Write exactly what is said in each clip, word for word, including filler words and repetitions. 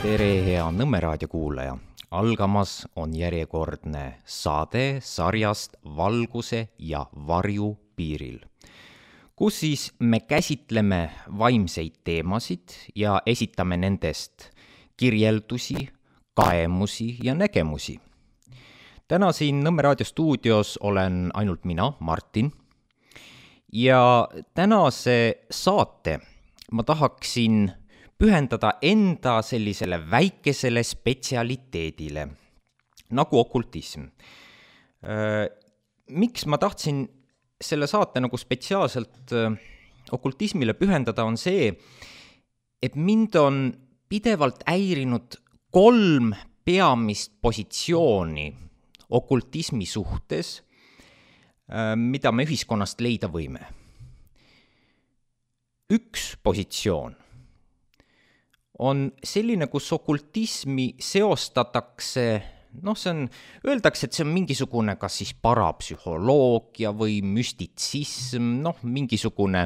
tere, hea Nõmme raadio kuulaja! Algamas on järjekordne saade sarjast Valguse ja varju piiril, kus siis me käsitleme vaimseid teemasid ja esitame nendest kirjeldusi, kaemusi ja nägemusi. Täna siin Nõmme raadio stuudios olen ainult mina, Martin, ja tänase saate ma tahaksin pühendada enda sellisele väikesele spetsialiteedile, nagu okultism. Miks ma tahtsin selle saate nagu spetsiaalselt okultismile pühendada, on see, et mind on pidevalt häirinud kolm peamist positsiooni okultismi suhtes, mida me ühiskonnast leida võime. Üks positsioon on selline, kus okultismi seostatakse, noh, see on, öeldakse, et see on mingisugune kas siis parapsühholoogia või müstitsism, noh, mingisugune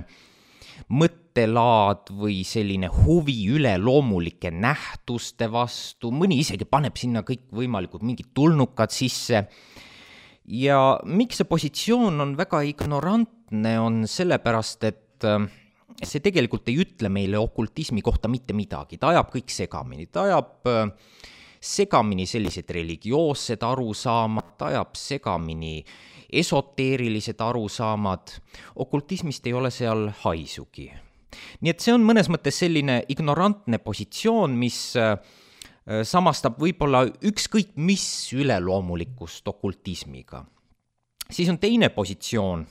mõttelaad või selline huvi üleloomulike nähtuste vastu, mõni isegi paneb sinna kõik võimalikud mingid tulnukad sisse. Ja miks see positsioon on väga ignorantne, on sellepärast, et see tegelikult ei ütle meile okultismi kohta mitte midagi, ta ajab kõik segamini, ta ajab segamini sellised religioossed arusaamad, ta ajab segamini esoteerilised arusaamad, okultismist ei ole seal haisugi. Nii et see on mõnes mõttes selline ignorantne positsioon, mis samastab võib-olla ükskõik mis üleloomulikust okultismiga. Siis on teine positsioon,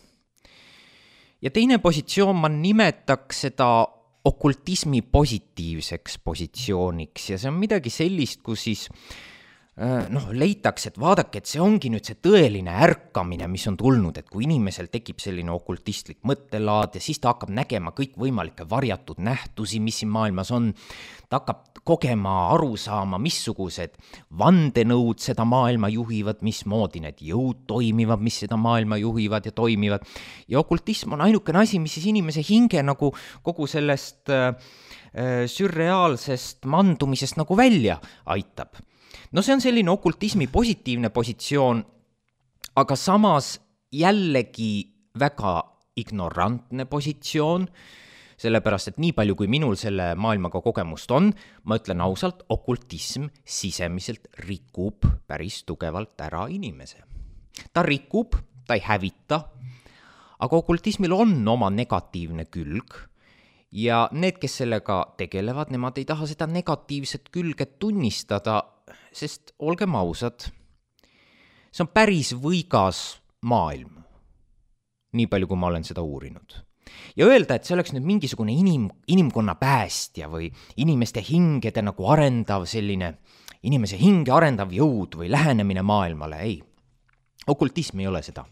ja teine positsioon ma nimetaks seda okultismi positiivseks positsiooniks ja see on midagi sellist, kus siis noh, leitakse, et vaadake, et see ongi nüüd see tõeline ärkamine, mis on tulnud, et kui inimesel tekib selline okultistlik mõttelaad ja siis ta hakkab nägema kõik võimalikke varjatud nähtusi, mis siin maailmas on, ta hakkab kogema, aru saama, missugused vandenõud seda maailma juhivad, mismoodi need jõud toimivad, mis seda maailma juhivad ja toimivad. Ja okultism on ainukene asi, mis siis inimese hinge nagu kogu sellest äh, sürreaalsest mandumisest nagu välja aitab. No see on selline okultismi positiivne positsioon, aga samas jällegi väga ignorantne positsioon, sellepärast, et nii palju, kui minul selle maailmaga kogemust on, ma ütlen ausalt, okultism sisemiselt rikub päris tugevalt ära inimese. Ta rikub, ta ei hävita, aga okultismil on oma negatiivne külg ja need, kes sellega tegelevad, nemad ei taha seda negatiivset külge tunnistada, sest olgem ausad, see on päris võigas maailm, nii palju, kui ma olen seda uurinud. Ja öelda, et see oleks nüüd mingisugune inim, inimkonna päästja või inimeste hingede nagu arendav selline, inimese hinge arendav jõud või lähenemine maailmale, ei. Okultism ei ole seda.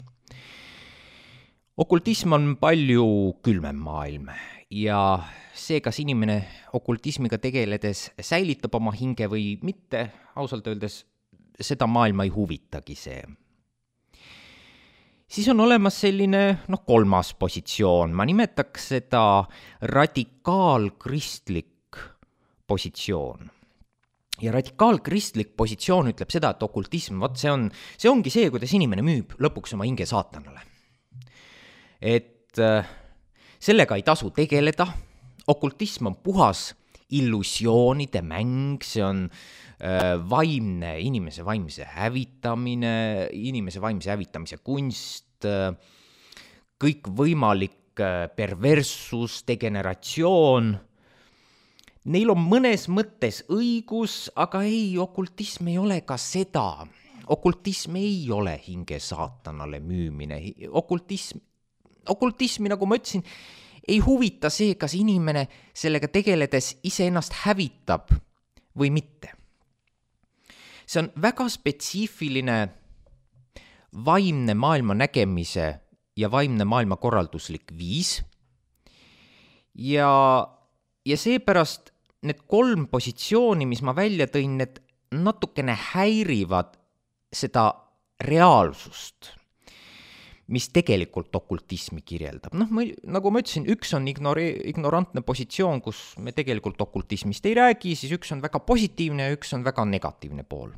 Okultism on palju külmem maailm ja see, kas inimene okultismiga tegeledes säilitab oma hinge või mitte, ausalt öeldes, seda maailma ei huvitagi see. Siis on olemas selline, noh, kolmas positsioon, ma nimetaks seda radikaalkristlik positsioon. Ja radikaalkristlik positsioon ütleb seda, et okultism, võt, see on, see ongi see, kuidas inimene müüb lõpuks oma hinge saatanale. Et sellega ei tasu tegeleda, okultism on puhas illusioonide mäng, see on äh, vaimne, inimese vaimse hävitamine, inimese vaimse hävitamise kunst, äh, kõik võimalik äh, perverssus, degeneratsioon. Neil on mõnes mõttes õigus, aga ei, okultism ei ole ka seda. Okultism ei ole hinge saatanale müümine. Okultism, okultismi, nagu ma ütlesin, ei huvita see, kas inimene sellega tegeledes ise ennast hävitab või mitte. See on väga spetsiifiline vaimne maailma nägemise ja vaimne maailma korralduslik viis. Ja, ja seepärast need kolm positsiooni, mis ma välja tõin, need natukene häirivad seda reaalsust, mis tegelikult okultismi kirjeldab. Noh, ma, nagu ma ütlesin, üks on ignore, ignorantne positsioon, kus me tegelikult okultismist ei räägi, siis üks on väga positiivne ja üks on väga negatiivne pool.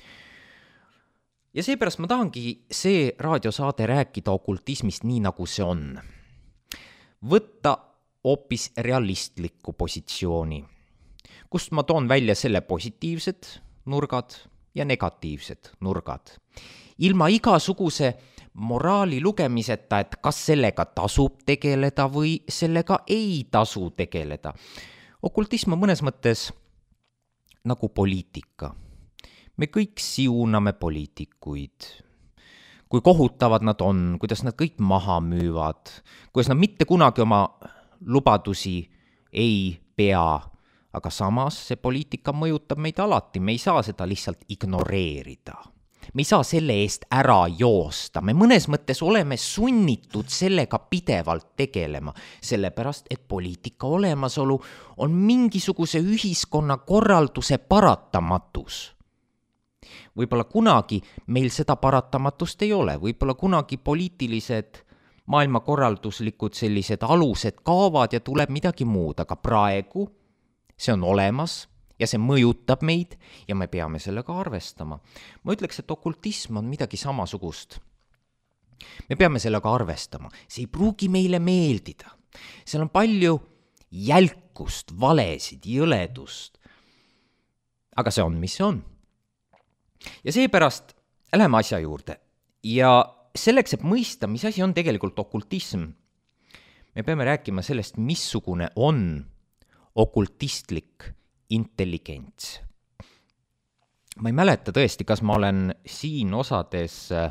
Ja seepärast ma tahangi see raadiosaade rääkida okultismist nii, nagu see on. Võtta hoopis realistlikku positsiooni, kust ma toon välja selle positiivsed nurgad ja negatiivsed nurgad. Ilma igasuguse moraali lugemiseta, et kas sellega tasub tegeleda või sellega ei tasu tegeleda. Okultism on mõnes mõttes nagu poliitika. Me kõik siuname poliitikuid. Kui kohutavad nad on, kuidas nad kõik maha müüvad, kuidas nad mitte kunagi oma lubadusi ei pea, aga samas see poliitika mõjutab meid alati, me ei saa seda lihtsalt ignoreerida. Me ei saa selle eest ära joosta, me mõnes mõttes oleme sunnitud sellega pidevalt tegelema, sellepärast et poliitika olemasolu on mingisuguse ühiskonna korralduse paratamatus. Võib-olla kunagi meil seda paratamatust ei ole, võib-olla kunagi poliitilised maailmakorralduslikud sellised alused kaovad ja tuleb midagi muud, aga praegu see on olemas ja see mõjutab meid ja me peame sellega arvestama. Ma ütleks, et okultism on midagi samasugust. Me peame sellega arvestama. See ei pruugi meile meeldida. Seal on palju jälkust, valesid, jõledust. Aga see on, mis see on. Ja seepärast läheme asja juurde. Ja selleks, et mõista, mis asi on tegelikult okultism, me peame rääkima sellest, missugune on okultistlik intelligents. Ma ei mäleta tõesti, kas ma olen siin osades äh,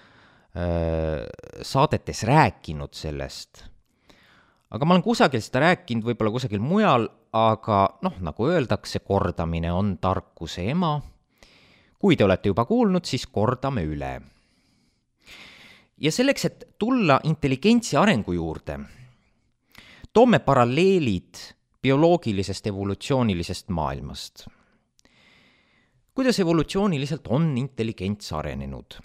saadetes rääkinud sellest, aga ma olen kusagil seda rääkinud, võib-olla kusagil mujal, aga noh, nagu öeldakse, kordamine on tarkuse ema. Kui te olete juba kuulnud, siis kordame üle. Ja selleks, et tulla intelligentsi arengu juurde, toome paralleelid bioloogilisest evolutsioonilisest maailmast. Kuidas evolutsiooniliselt on intelligents arenenud?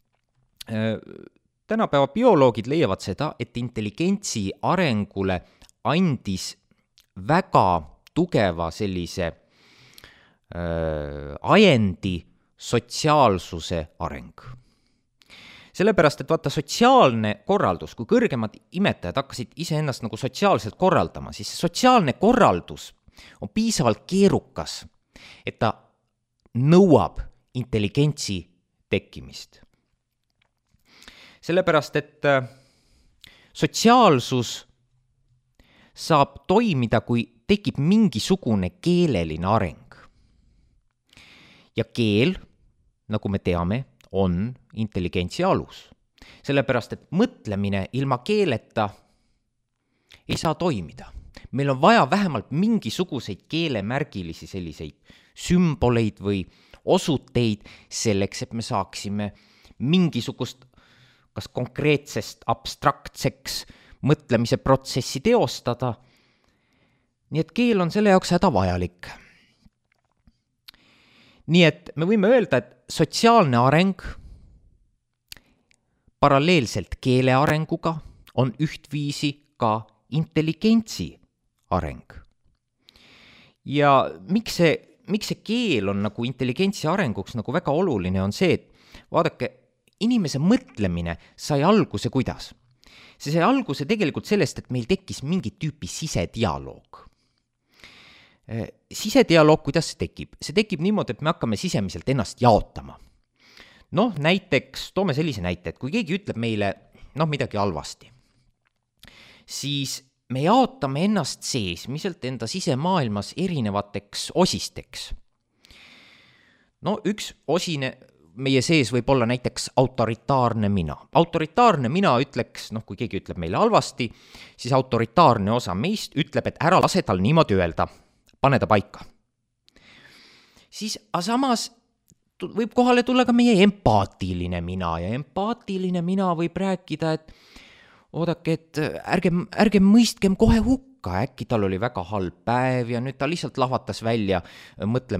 Tänapäeva bioloogid leiavad seda, et intelligentsi arengule andis väga tugeva sellise äh, ajendi sotsiaalsuse areng. Sellepärast, et vaata sotsiaalne korraldus, kui kõrgemad imetajad hakkasid iseennast nagu sotsiaalselt korraldama, siis sotsiaalne korraldus on piisavalt keerukas, et ta nõuab intelligentsi tekkimist. Sellepärast, et sotsiaalsus saab toimida, kui tekib mingisugune keeleline areng. Ja keel, nagu me teame, on intelligentsi alus. Sellepärast, et mõtlemine ilma keeleta ei saa toimida. Meil on vaja vähemalt mingisuguseid keelemärgilisi selliseid sümboleid või osuteid selleks, et me saaksime mingisugust kas konkreetsest abstraktseks mõtlemise protsessi teostada. Nii et keel on selle jaoks hädavajalik. Nii et me võime öelda, et sotsiaalne areng paralleelselt keele arenguga on ühtviisi ka intelligentsi areng. Ja miks see, miks see keel on nagu intelligentsi arenguks nagu väga oluline on see, et vaadake, inimese mõtlemine sai alguse kuidas? See sai alguse tegelikult sellest, et meil tekkis mingi tüüpi sisedialoog. Sisedialoog, kuidas see tekib? See tekib niimoodi, et me hakkame sisemiselt ennast jaotama. Noh, näiteks, toome sellise näite, et kui keegi ütleb meile noh, midagi halvasti, siis me jaotame ennast seesmiselt enda sisemaailmas erinevateks osisteks. No üks osine meie sees võib olla näiteks autoritaarne mina. Autoritaarne mina ütleks, noh, kui keegi ütleb meile halvasti, siis autoritaarne osa meist ütleb, et ära lase tal niimoodi öelda. Pane ta paika. Siis, aga samas võib kohale tulla ka meie empaatiline mina ja empaatiline mina võib rääkida, et oodake, et ärge, ärge mõistkem kohe hukka, äkki tal oli väga halb päev ja nüüd ta lihtsalt lahvatas välja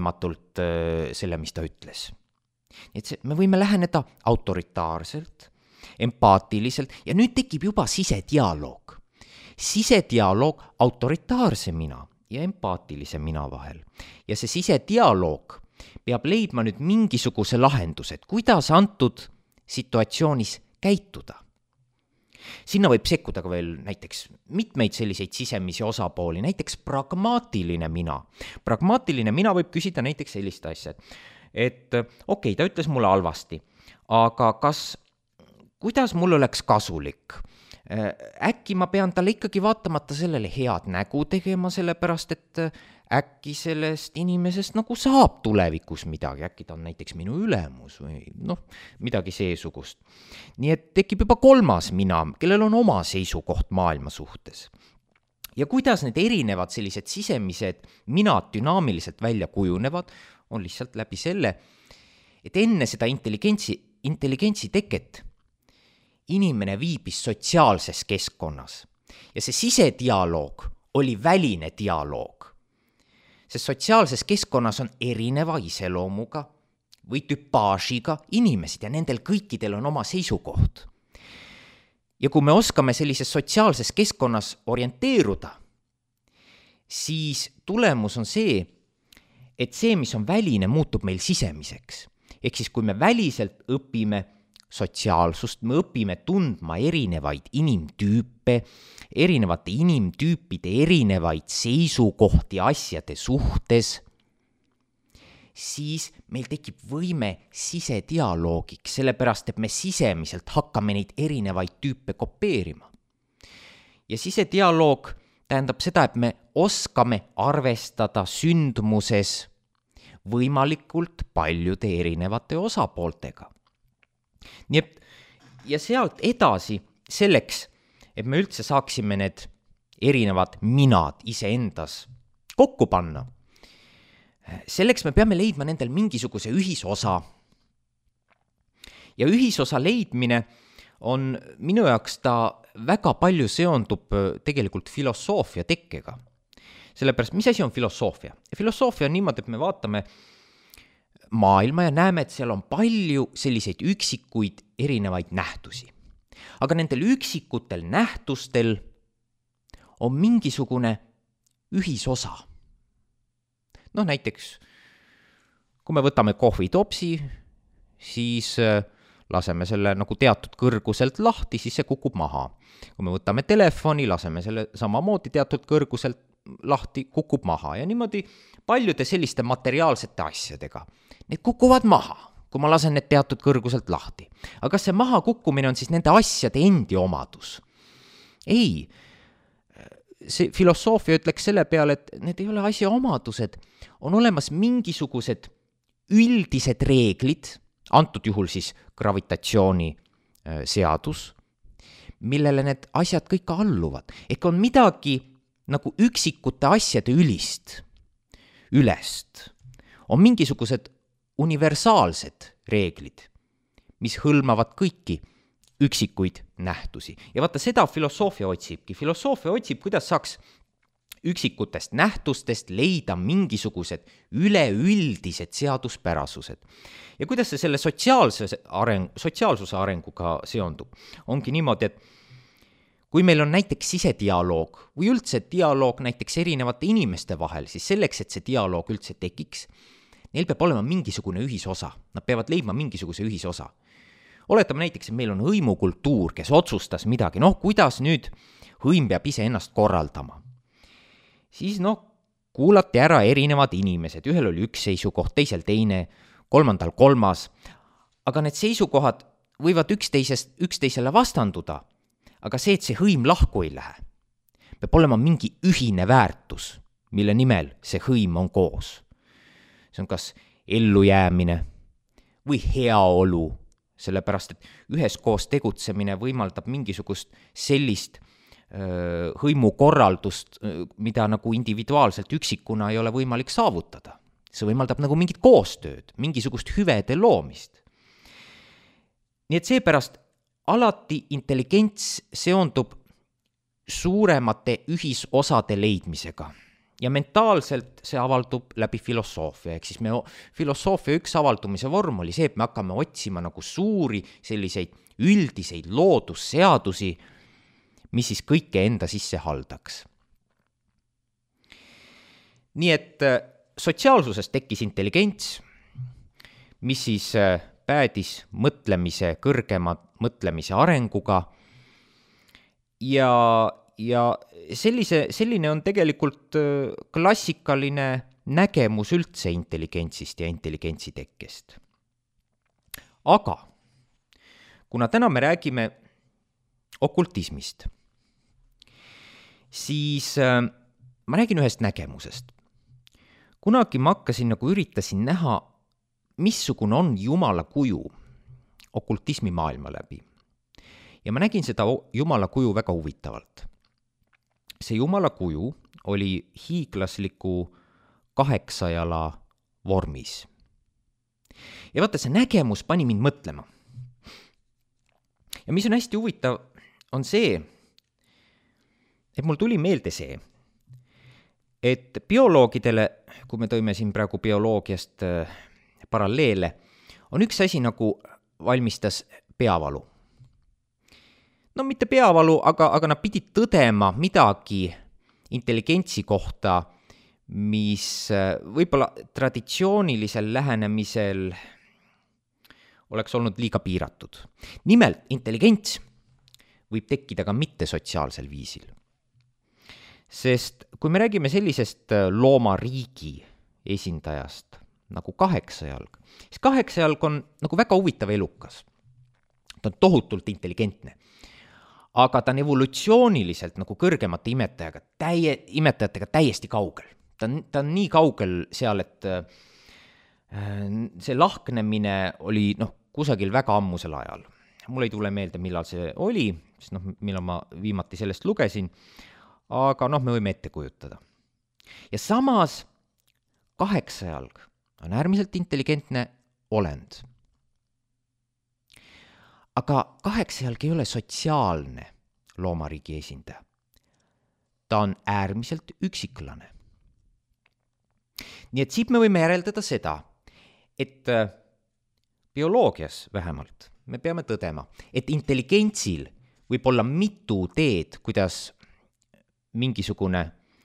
mõtlematult selle, mis ta ütles. Nii et see, me võime läheneda autoritaarselt empaatiliselt ja nüüd tekib juba sisedialoog. Sisedialoog autoritaarse mina ja empaatilise mina vahel. Ja see sisedialoog peab leidma nüüd mingisuguse lahenduse, et kuidas antud situatsioonis käituda. Sinna võib sekkuda ka veel näiteks mitmeid selliseid sisemisi osapooli, näiteks pragmaatiline mina. Pragmaatiline mina võib küsida näiteks sellist asja, et okei, okay, ta ütles mulle halvasti, aga kas, kuidas mul oleks kasulik? Äkki ma pean talle ikkagi vaatamata sellele head nägu tegema, sellepärast et äkki sellest inimesest nagu saab tulevikus midagi, äkki ta on näiteks minu ülemus või noh, midagi seesugust. Nii et tekib juba kolmas mina, kellel on oma seisukoht maailma suhtes. Ja kuidas need erinevad sellised sisemised minad dünaamiliselt välja kujunevad, on lihtsalt läbi selle, et enne seda intelligentsi, intelligentsi teket inimene viibis sotsiaalses keskkonnas ja see sisedialoog oli väline dialoog. Sest sotsiaalses keskkonnas on erineva iseloomuga või tüpaažiga inimesed ja nendel kõikidel on oma seisukoht. Ja kui me oskame sellises sotsiaalses keskkonnas orienteeruda, siis tulemus on see, et see, mis on väline, muutub meil sisemiseks. Ehk siis kui me väliselt õpime sotsiaalsust, me õpime tundma erinevaid inimtüüpe, erinevate inimtüüpide erinevaid seisukohti asjade suhtes, siis meil tekib võime sisedialoogiks, sellepärast et me sisemiselt hakkame neid erinevaid tüüpe kopeerima. Ja sisedialoog tähendab seda, et me oskame arvestada sündmuses võimalikult paljude erinevate osapooltega. Nii et, ja sealt edasi selleks, et me üldse saaksime need erinevad minad iseendas kokku panna, selleks me peame leidma nendel mingisuguse ühisosa. Ja ühisosa leidmine on minu jaoks ta väga palju seondub tegelikult filosoofia tekkega. Sellepärast, mis asi on filosoofia? Filosoofia on niimoodi, et me vaatame maailma ja näeme, et seal on palju selliseid üksikuid erinevaid nähtusi. Aga nendel üksikutel nähtustel on mingisugune ühisosa. Noh, näiteks, kui me võtame kohvitopsi, siis laseme selle nagu teatud kõrguselt lahti, siis see kukub maha. Kui me võtame telefoni, laseme selle samamoodi teatud kõrguselt lahti, kukub maha ja niimoodi paljude selliste materiaalsete asjadega. Need kukuvad maha, kui ma lasen need teatud kõrguselt lahti. Aga kas see maha kukkumine on siis nende asjade endi omadus? Ei, see filosoofia ütleks selle peale, et need ei ole asja omadused, on olemas mingisugused üldised reeglid, antud juhul siis gravitatsiooni seadus, millele need asjad kõik alluvad. Ehk on midagi nagu üksikute asjade ülist, ülest. On mingisugused universaalsed reeglid, mis hõlmavad kõiki üksikuid nähtusi. Ja vaata, seda filosoofia otsibki. Filosoofia otsib, kuidas saaks üksikutest nähtustest leida mingisugused üleüldised seaduspärasused. Ja kuidas see selle sotsiaalse areng, sotsiaalsuse arenguga seondub? Ongi niimoodi, et kui meil on näiteks sisedialoog või üldse dialoog näiteks erinevate inimeste vahel, siis selleks, et see dialoog üldse tekiks, neil peab olema mingisugune ühisosa. Nad peavad leidma mingisuguse ühisosa. Oletame näiteks, et meil on hõimukultuur, kes otsustas midagi. Noh, kuidas nüüd hõim peab ise ennast korraldama? Siis noh, kuulati ära erinevad inimesed. Ühel oli üks seisukoht, teisel teine, kolmandal kolmas. Aga need seisukohad võivad üksteisest, üksteisele vastanduda. Aga see, et see hõim lahku ei lähe, peab olema mingi ühine väärtus, mille nimel see hõim on koos. See on kas ellujäämine või heaolu, sellepärast, et üheskoos tegutsemine võimaldab mingisugust sellist öö, hõimukorraldust, mida nagu individuaalselt üksikuna ei ole võimalik saavutada. See võimaldab nagu mingit koostööd, mingisugust hüvede loomist. Nii et seepärast alati intelligents seondub suuremate ühisosade leidmisega. Ja mentaalselt see avaldub läbi filosoofia, ehk siis me, filosoofia üks avaldumise vorm oli see, et me hakkame otsima nagu suuri selliseid üldiseid loodusseadusi, mis siis kõike enda sisse haldaks. Nii et sotsiaalsusest tekkis intelligents, mis siis päädis mõtlemise, kõrgema mõtlemise arenguga ja, ja sellise, selline on tegelikult klassikaline nägemus üldse intelligentsist ja intelligentsi tekkest. Aga kuna täna me räägime okultismist, siis ma räägin ühest nägemusest. Kunagi ma hakkasin nagu üritasin näha, missugune on Jumala kuju okultismi maailma läbi. Ja ma nägin seda Jumala kuju väga huvitavalt. See Jumala kuju oli hiiglasliku kaheksajala vormis. Ja vaata, see nägemus pani mind mõtlema. Ja mis on hästi huvitav, on see, et mul tuli meelde see, et bioloogidele, kui me tõime siin praegu bioloogiast paralleele, on üks asi nagu valmistas peavalu. No mitte peavalu, aga, aga nad pidid tõdema midagi intelligentsi kohta, mis võib-olla traditsioonilisel lähenemisel oleks olnud liiga piiratud. Nimelt, intelligents võib tekkida ka mittesotsiaalsel viisil. Sest kui me räägime sellisest loomariigi esindajast, nagu kaheksajalg, siis kaheksajalg on nagu väga huvitav elukas. Ta on tohutult intelligentne. Aga ta on evolutsiooniliselt nagu kõrgemate imetajaga, täie, imetajatega täiesti kaugel. Ta on, ta on nii kaugel seal, et see lahknemine oli noh, kusagil väga ammusel ajal. Mul ei tule meelde, millal see oli, sest noh, millal ma viimati sellest lugesin, aga noh, me võime ette kujutada. Ja samas kaheksajalg on äärmiselt intelligentne olend. Aga kaheksajalg ei ole sotsiaalne loomariigi esindaja. Ta on äärmiselt üksiklane. Nii et siit me võime järeldada seda, et bioloogias vähemalt me peame tõdema, et intelligentsil võib olla mitu teed, kuidas mingisugune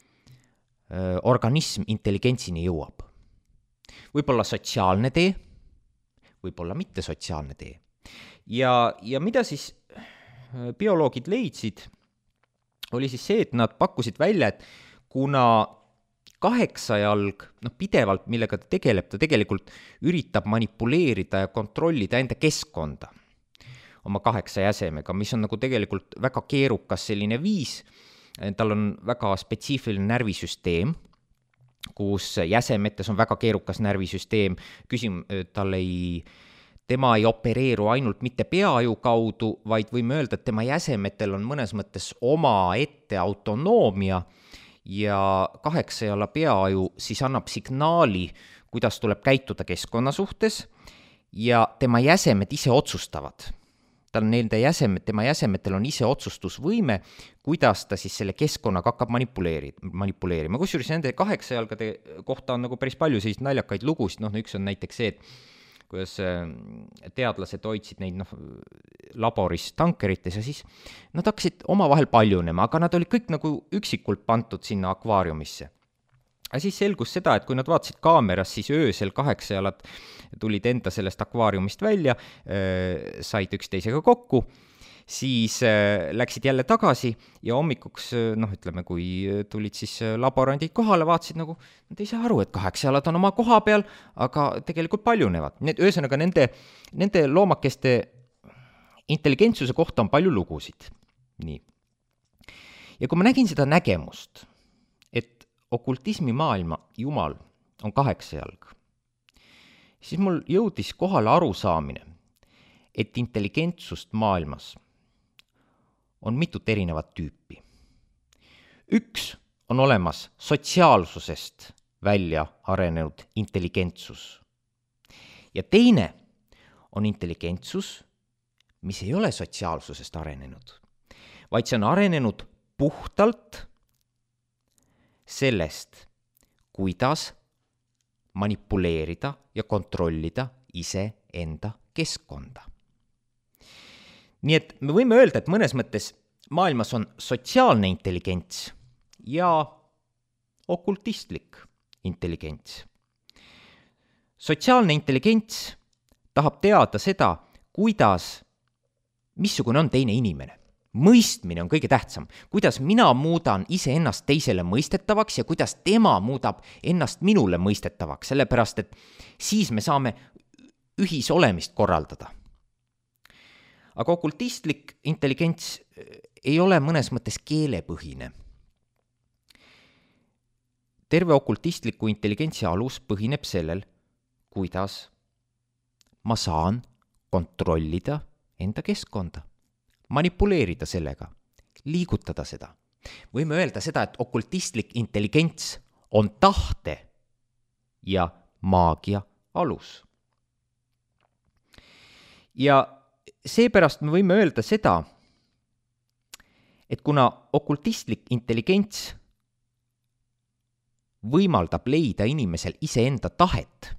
öö, organism intelligentsini jõuab. Võib-olla sotsiaalne tee, võib-olla mitte sotsiaalne tee. Ja, ja mida siis bioloogid leidsid, oli siis see, et nad pakkusid välja, et kuna kaheksajalg, noh pidevalt, millega ta tegeleb, ta tegelikult üritab manipuleerida ja kontrollida enda keskkonda oma kaheksa jäsemega, mis on nagu tegelikult väga keerukas selline viis. Tal on väga spetsiifiline närvisüsteem, kus jäsemetes on väga keerukas närvisüsteem, küsim, tal ei, tema ei opereeru ainult mitte peaju kaudu, vaid võime öelda, et tema jäsemetel on mõnes mõttes oma ette autonoomia ja kaheksajala peaju siis annab signaali, kuidas tuleb käituda keskkonna suhtes ja tema jäsemed ise otsustavad. Tal nende jäsemed, tema jäsemetel on ise otsustusvõime, kuidas ta siis selle keskkonnaga hakkab manipuleerima. manipuleerima. Kusjuures nende kaheksajalgade kohta on nagu päris palju sellist naljakaid lugusid, noh üks on näiteks see, et kuidas teadlased hoidsid neid noh, laboris tankerites ja siis nad hakkasid omavahel paljunema, aga nad olid kõik nagu üksikult pantud sinna akvaariumisse. Ja siis selgus seda, et kui nad vaatasid kaameras, siis öösel kaheksajalad tulid enda sellest akvaariumist välja, said üksteisega kokku, siis läksid jälle tagasi ja hommikuks, noh ütleme, kui tulid siis laborandid kohale, vaatasid nagu, nad ei saa aru, et kaheksajalad on oma koha peal, aga tegelikult paljunevad. Need, ühesõnaga nende, nende loomakeste intelligentsuse kohta on palju lugusid. Nii. Ja kui ma nägin seda nägemust, et okultismi maailma Jumal on kaheksajalg, siis mul jõudis kohale arusaamine, et intelligentsust maailmas on mitut erinevat tüüpi. Üks on olemas sotsiaalsusest välja arenenud intelligentsus. Ja teine on intelligentsus, mis ei ole sotsiaalsusest arenenud, vaid see on arenenud puhtalt sellest, kuidas manipuleerida ja kontrollida ise enda keskkonda. nii et me võime öelda, et mõnes mõttes maailmas on sotsiaalne intelligents ja okultistlik intelligents. Sotsiaalne intelligents tahab teada seda, kuidas, missugune on teine inimene. Mõistmine on kõige tähtsam, kuidas mina muudan iseennast teisele mõistetavaks ja kuidas tema muudab ennast minule mõistetavaks, sellepärast et siis me saame ühisolemist korraldada. Aga okultistlik intelligents ei ole mõnes mõttes keelepõhine. Terve okultistliku intelligentsi alus põhineb sellel, kuidas ma saan kontrollida enda keskkonda, manipuleerida sellega, liigutada seda. Võime öelda seda, et okultistlik intelligents on tahte ja maagia alus. Ja seepärast me võime öelda seda, et kuna okultistlik intelligents võimaldab leida inimesel iseenda tahet,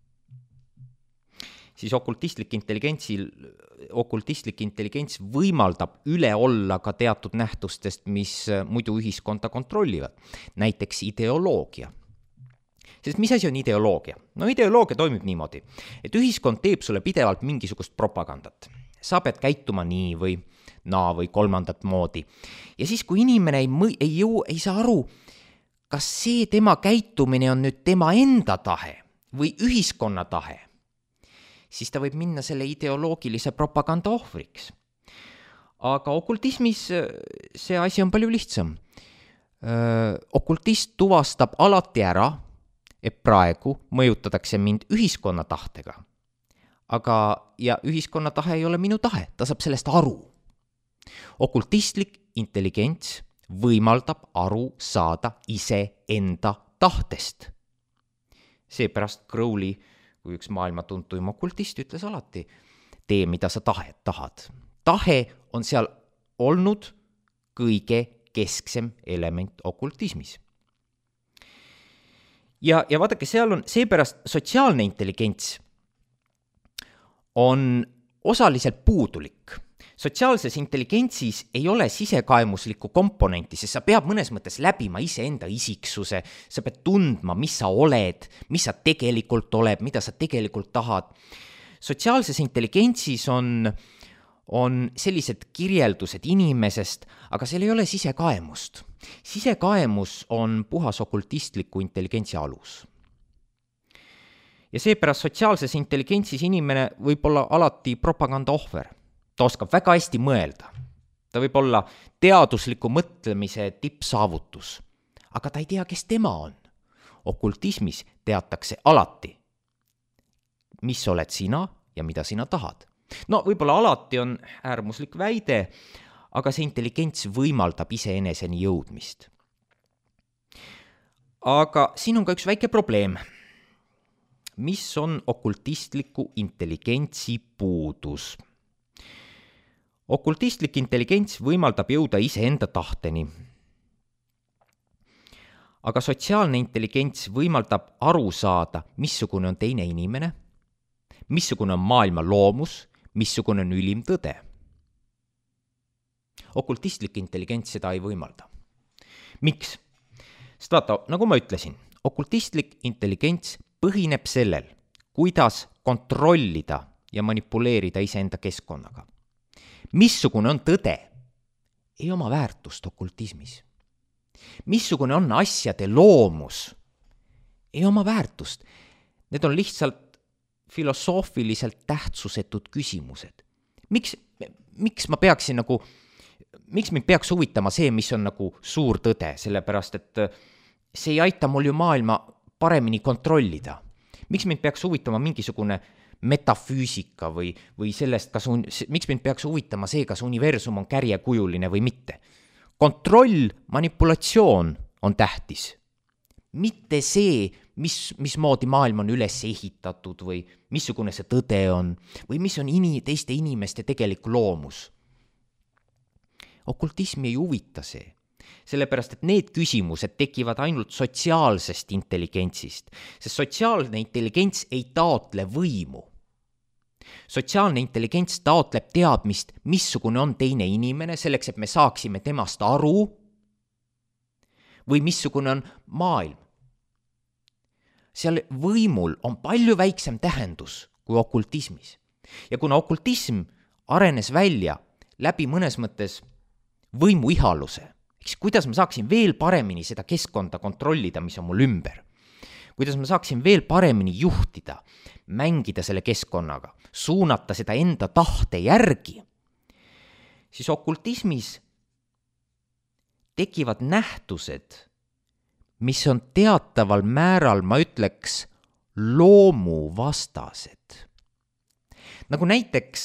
siis okultistlik intelligentsil, okultistlik intelligents võimaldab üle olla ka teatud nähtustest, mis muidu ühiskonda kontrollivad. Näiteks ideoloogia. Sest mis asi on ideoloogia? No ideoloogia toimib niimoodi, et ühiskond teeb sulle pidevalt mingisugust propagandat. Sa pead käituma nii või naa või kolmandat moodi. Ja siis, kui inimene ei, mõ- ei, jõu, ei saa aru, kas see tema käitumine on nüüd tema enda tahe või ühiskonna tahe, siis ta võib minna selle ideoloogilise propaganda ohvriks. Aga okultismis see asi on palju lihtsam. Öö, okultist tuvastab alati ära, et praegu mõjutatakse mind ühiskonna tahtega. Aga ja ühiskonna tahe ei ole minu tahe, ta saab sellest aru. Okultistlik intelligents võimaldab aru saada ise enda tahtest. Seepärast Crowley, kui üks maailma tuntuim okultist, ütles alati, tee, mida sa tahe, tahad. Tahe on seal olnud kõige kesksem element okultismis. Ja, ja vaadake, seal on seepärast sotsiaalne intelligents on osaliselt puudulik. Sotsiaalses intelligentsis ei ole sisekaemuslikku komponenti, sest sa peab mõnes mõttes läbima iseenda isiksuse, sa pead tundma, mis sa oled, mis sa tegelikult oled, mida sa tegelikult tahad. Sotsiaalses intelligentsis on, on sellised kirjeldused inimesest, aga seal ei ole sisekaemust. Sisekaemus on puhas okultistliku intelligentsi alus. Ja seepärast sotsiaalses intelligentsis inimene võib olla alati propaganda ohver. Ta oskab väga hästi mõelda. Ta võib olla teadusliku mõtlemise tippsaavutus, aga ta ei tea, kes tema on. Okultismis teatakse alati, mis oled sina ja mida sina tahad. No võib-olla alati on äärmuslik väide, aga see intelligents võimaldab iseeneseni jõudmist. Aga siin on ka üks väike probleem. Mis on okultistliku intelligentsi puudus? Okultistlik intelligents võimaldab jõuda iseenda tahteni. Aga sotsiaalne intelligents võimaldab aru saada, missugune on teine inimene, missugune on maailma loomus, missugune on ülim tõde. Okultistlik intelligents seda ei võimalda. Miks? Sest vaata, nagu ma ütlesin, okultistlik intelligents põhineb sellel, kuidas kontrollida ja manipuleerida iseenda keskkonnaga. Missugune on tõde? Ei oma väärtust okultismis. Missugune on asjade loomus? Ei oma väärtust. Need on lihtsalt filosoofiliselt tähtsusetud küsimused. Miks, miks ma peaksin nagu, miks mind peaks huvitama see, mis on nagu suur tõde, sellepärast et see ei aita mul ju maailma paremini kontrollida. Miks mind peaks huvitama mingisugune metafüüsika või, või sellest, kas un, miks mind peaks huvitama see, kas universum on kärjekujuline või mitte. Kontroll, manipulatsioon on tähtis. Mitte see, mis, mismoodi maailm on üles ehitatud või missugune see tõde on või mis on ini, teiste inimeste tegelik loomus. Okultismi ei huvita see. Sellepärast, et need küsimused tekivad ainult sotsiaalsest intelligentsist, sest sotsiaalne intelligents ei taotle võimu. sotsiaalne intelligents taotleb teadmist, missugune on teine inimene, selleks, et me saaksime temast aru, või missugune on maailm. Seal võimul on palju väiksem tähendus kui okultismis. Ja kuna okultism arenes välja läbi mõnes mõttes võimu ihaluse, eks kuidas ma saaksin veel paremini seda keskkonda kontrollida, mis on mul ümber, kuidas ma saaksin veel paremini juhtida, mängida selle keskkonnaga, suunata seda enda tahte järgi, siis okultismis tekivad nähtused, mis on teataval määral, ma ütleks, loomuvastased. Nagu näiteks,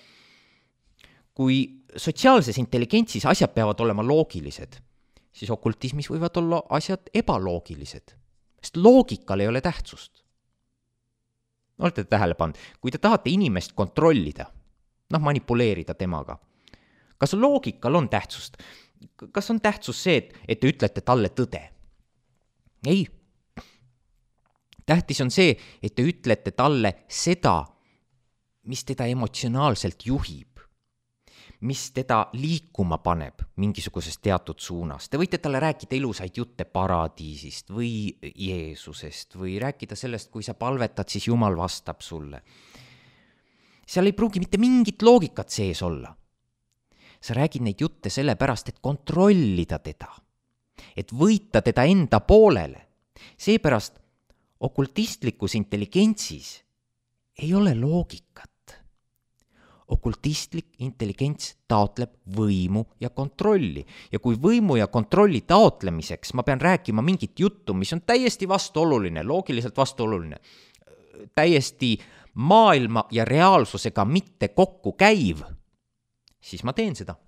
kui sotsiaalses intelligentsis asjad peavad olema loogilised, siis okultismis võivad olla asjad ebaloogilised, sest loogikal ei ole tähtsust. Olete tähele pannud, kui te tahate inimest kontrollida, noh manipuleerida temaga, kas loogikal on tähtsust? Kas on tähtsus see, et, et te ütlete talle tõde? Ei. Tähtis on see, et te ütlete talle seda, mis teda emotsionaalselt juhib, mis teda liikuma paneb mingisugusest teatud suunas. Te võite talle rääkida ilusaid jutte paradiisist või Jeesusest või rääkida sellest, kui sa palvetad, siis Jumal vastab sulle. Seal ei pruugi mitte mingit loogikat sees olla. Sa räägid neid jutte sellepärast, et kontrollida teda, et võita teda enda poolele. Seepärast okultistlikus intelligentsis ei ole loogikat. Okultistlik intelligents taotleb võimu ja kontrolli. Ja kui võimu ja kontrolli taotlemiseks ma pean rääkima mingit juttu, mis on täiesti vastuoluline, loogiliselt vastuoluline, täiesti maailma ja reaalsusega mitte kokku käiv, siis ma teen seda.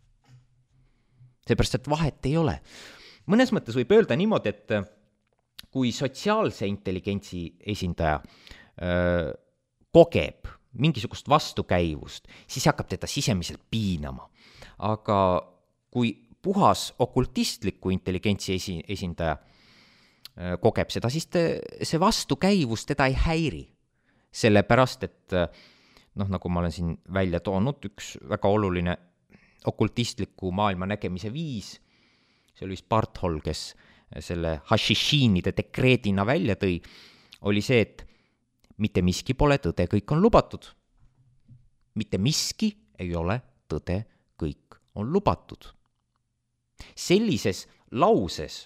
Seepärast, et vahet ei ole. Mõnes mõttes võib öelda niimoodi, et kui sotsiaalse intelligentsi esindaja öö, kogeb mingisugust vastukäivust, siis hakkab teda sisemiselt piinama. Aga kui puhas okultistliku intelligentsi esi, esindaja öö, kogeb seda, siis te, see vastukäivus teda ei häiri. Sellepärast, et noh, nagu ma olen siin välja toonud, üks väga oluline okultistliku maailma nägemise viis, see oli Barthol, kes selle hashishiinide dekreedina välja tõi, oli see, et mitte miski pole tõde, kõik on lubatud. Mitte miski ei ole tõde, kõik on lubatud. Sellises lauses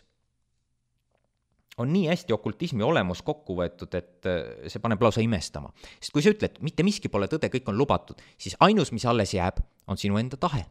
on nii hästi okultismi olemus kokku võetud, et see paneb lausa imestama. Sest kui sa ütled, mitte miski pole tõde, kõik on lubatud, siis ainus, mis alles jääb, on sinu enda tahe.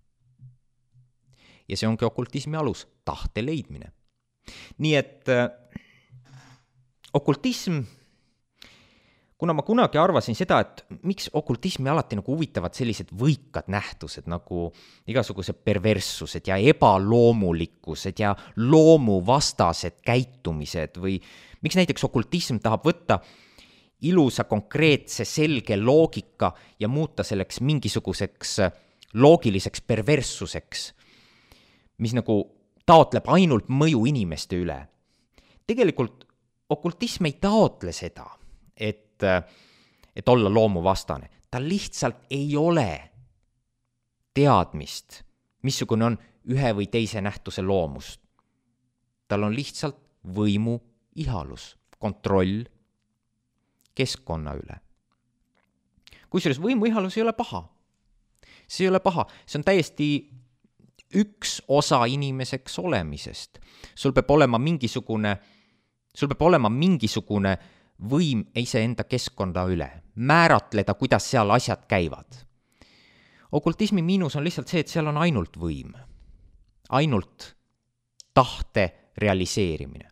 Ja see ongi okultismi alus, tahte leidmine. Nii et äh, okultism, kuna ma kunagi arvasin seda, et miks okultismi alati nagu huvitavad sellised võikad nähtused, nagu igasugused perverssused ja ebaloomulikkused ja loomuvastased käitumised või miks näiteks okultism tahab võtta ilusa, konkreetse, selge loogika ja muuta selleks mingisuguseks loogiliseks perverssuseks, mis nagu taotleb ainult mõju inimeste üle. Tegelikult okultism ei taotle seda, et, et olla loomuvastane. Ta lihtsalt ei ole teadmist, missugune on ühe või teise nähtuse loomus. Tal on lihtsalt võimu ihalus, kontroll keskkonna üle. Kusjuures võimu ihalus ei ole paha. See ei ole paha, see on täiesti üks osa inimeseks olemisest. Sul peab olema mingisugune, sul peab olema mingisugune võim iseenda keskkonda üle, määratleda, kuidas seal asjad käivad. Okultismi miinus on lihtsalt see, et seal on ainult võim, ainult tahte realiseerimine.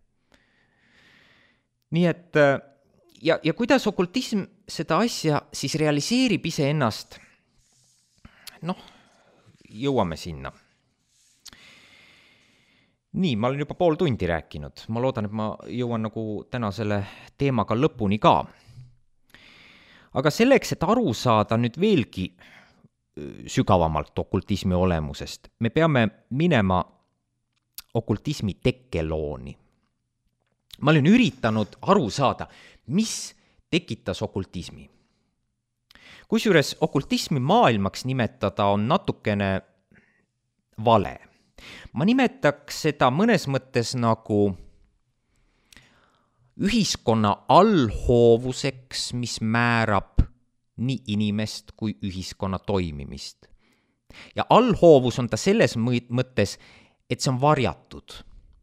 Nii et ja, ja kuidas okultism seda asja siis realiseerib iseennast, noh, jõuame sinna. Nii, ma olen juba pool tundi rääkinud. Ma loodan, et ma jõuan nagu tänasele teemaga lõpuni ka. Aga selleks, et aru saada nüüd veelgi sügavamalt okultismi olemusest, me peame minema okultismi tekkelooni. Ma olen üritanud aru saada, mis tekitas okultismi. kusjuures okultismi maailmaks nimetada on natukene vale. Ma nimetaks seda mõnes mõttes nagu ühiskonna allhoovuseks, mis määrab nii inimest kui ühiskonna toimimist. Ja allhoovus on ta selles mõttes, et see on varjatud.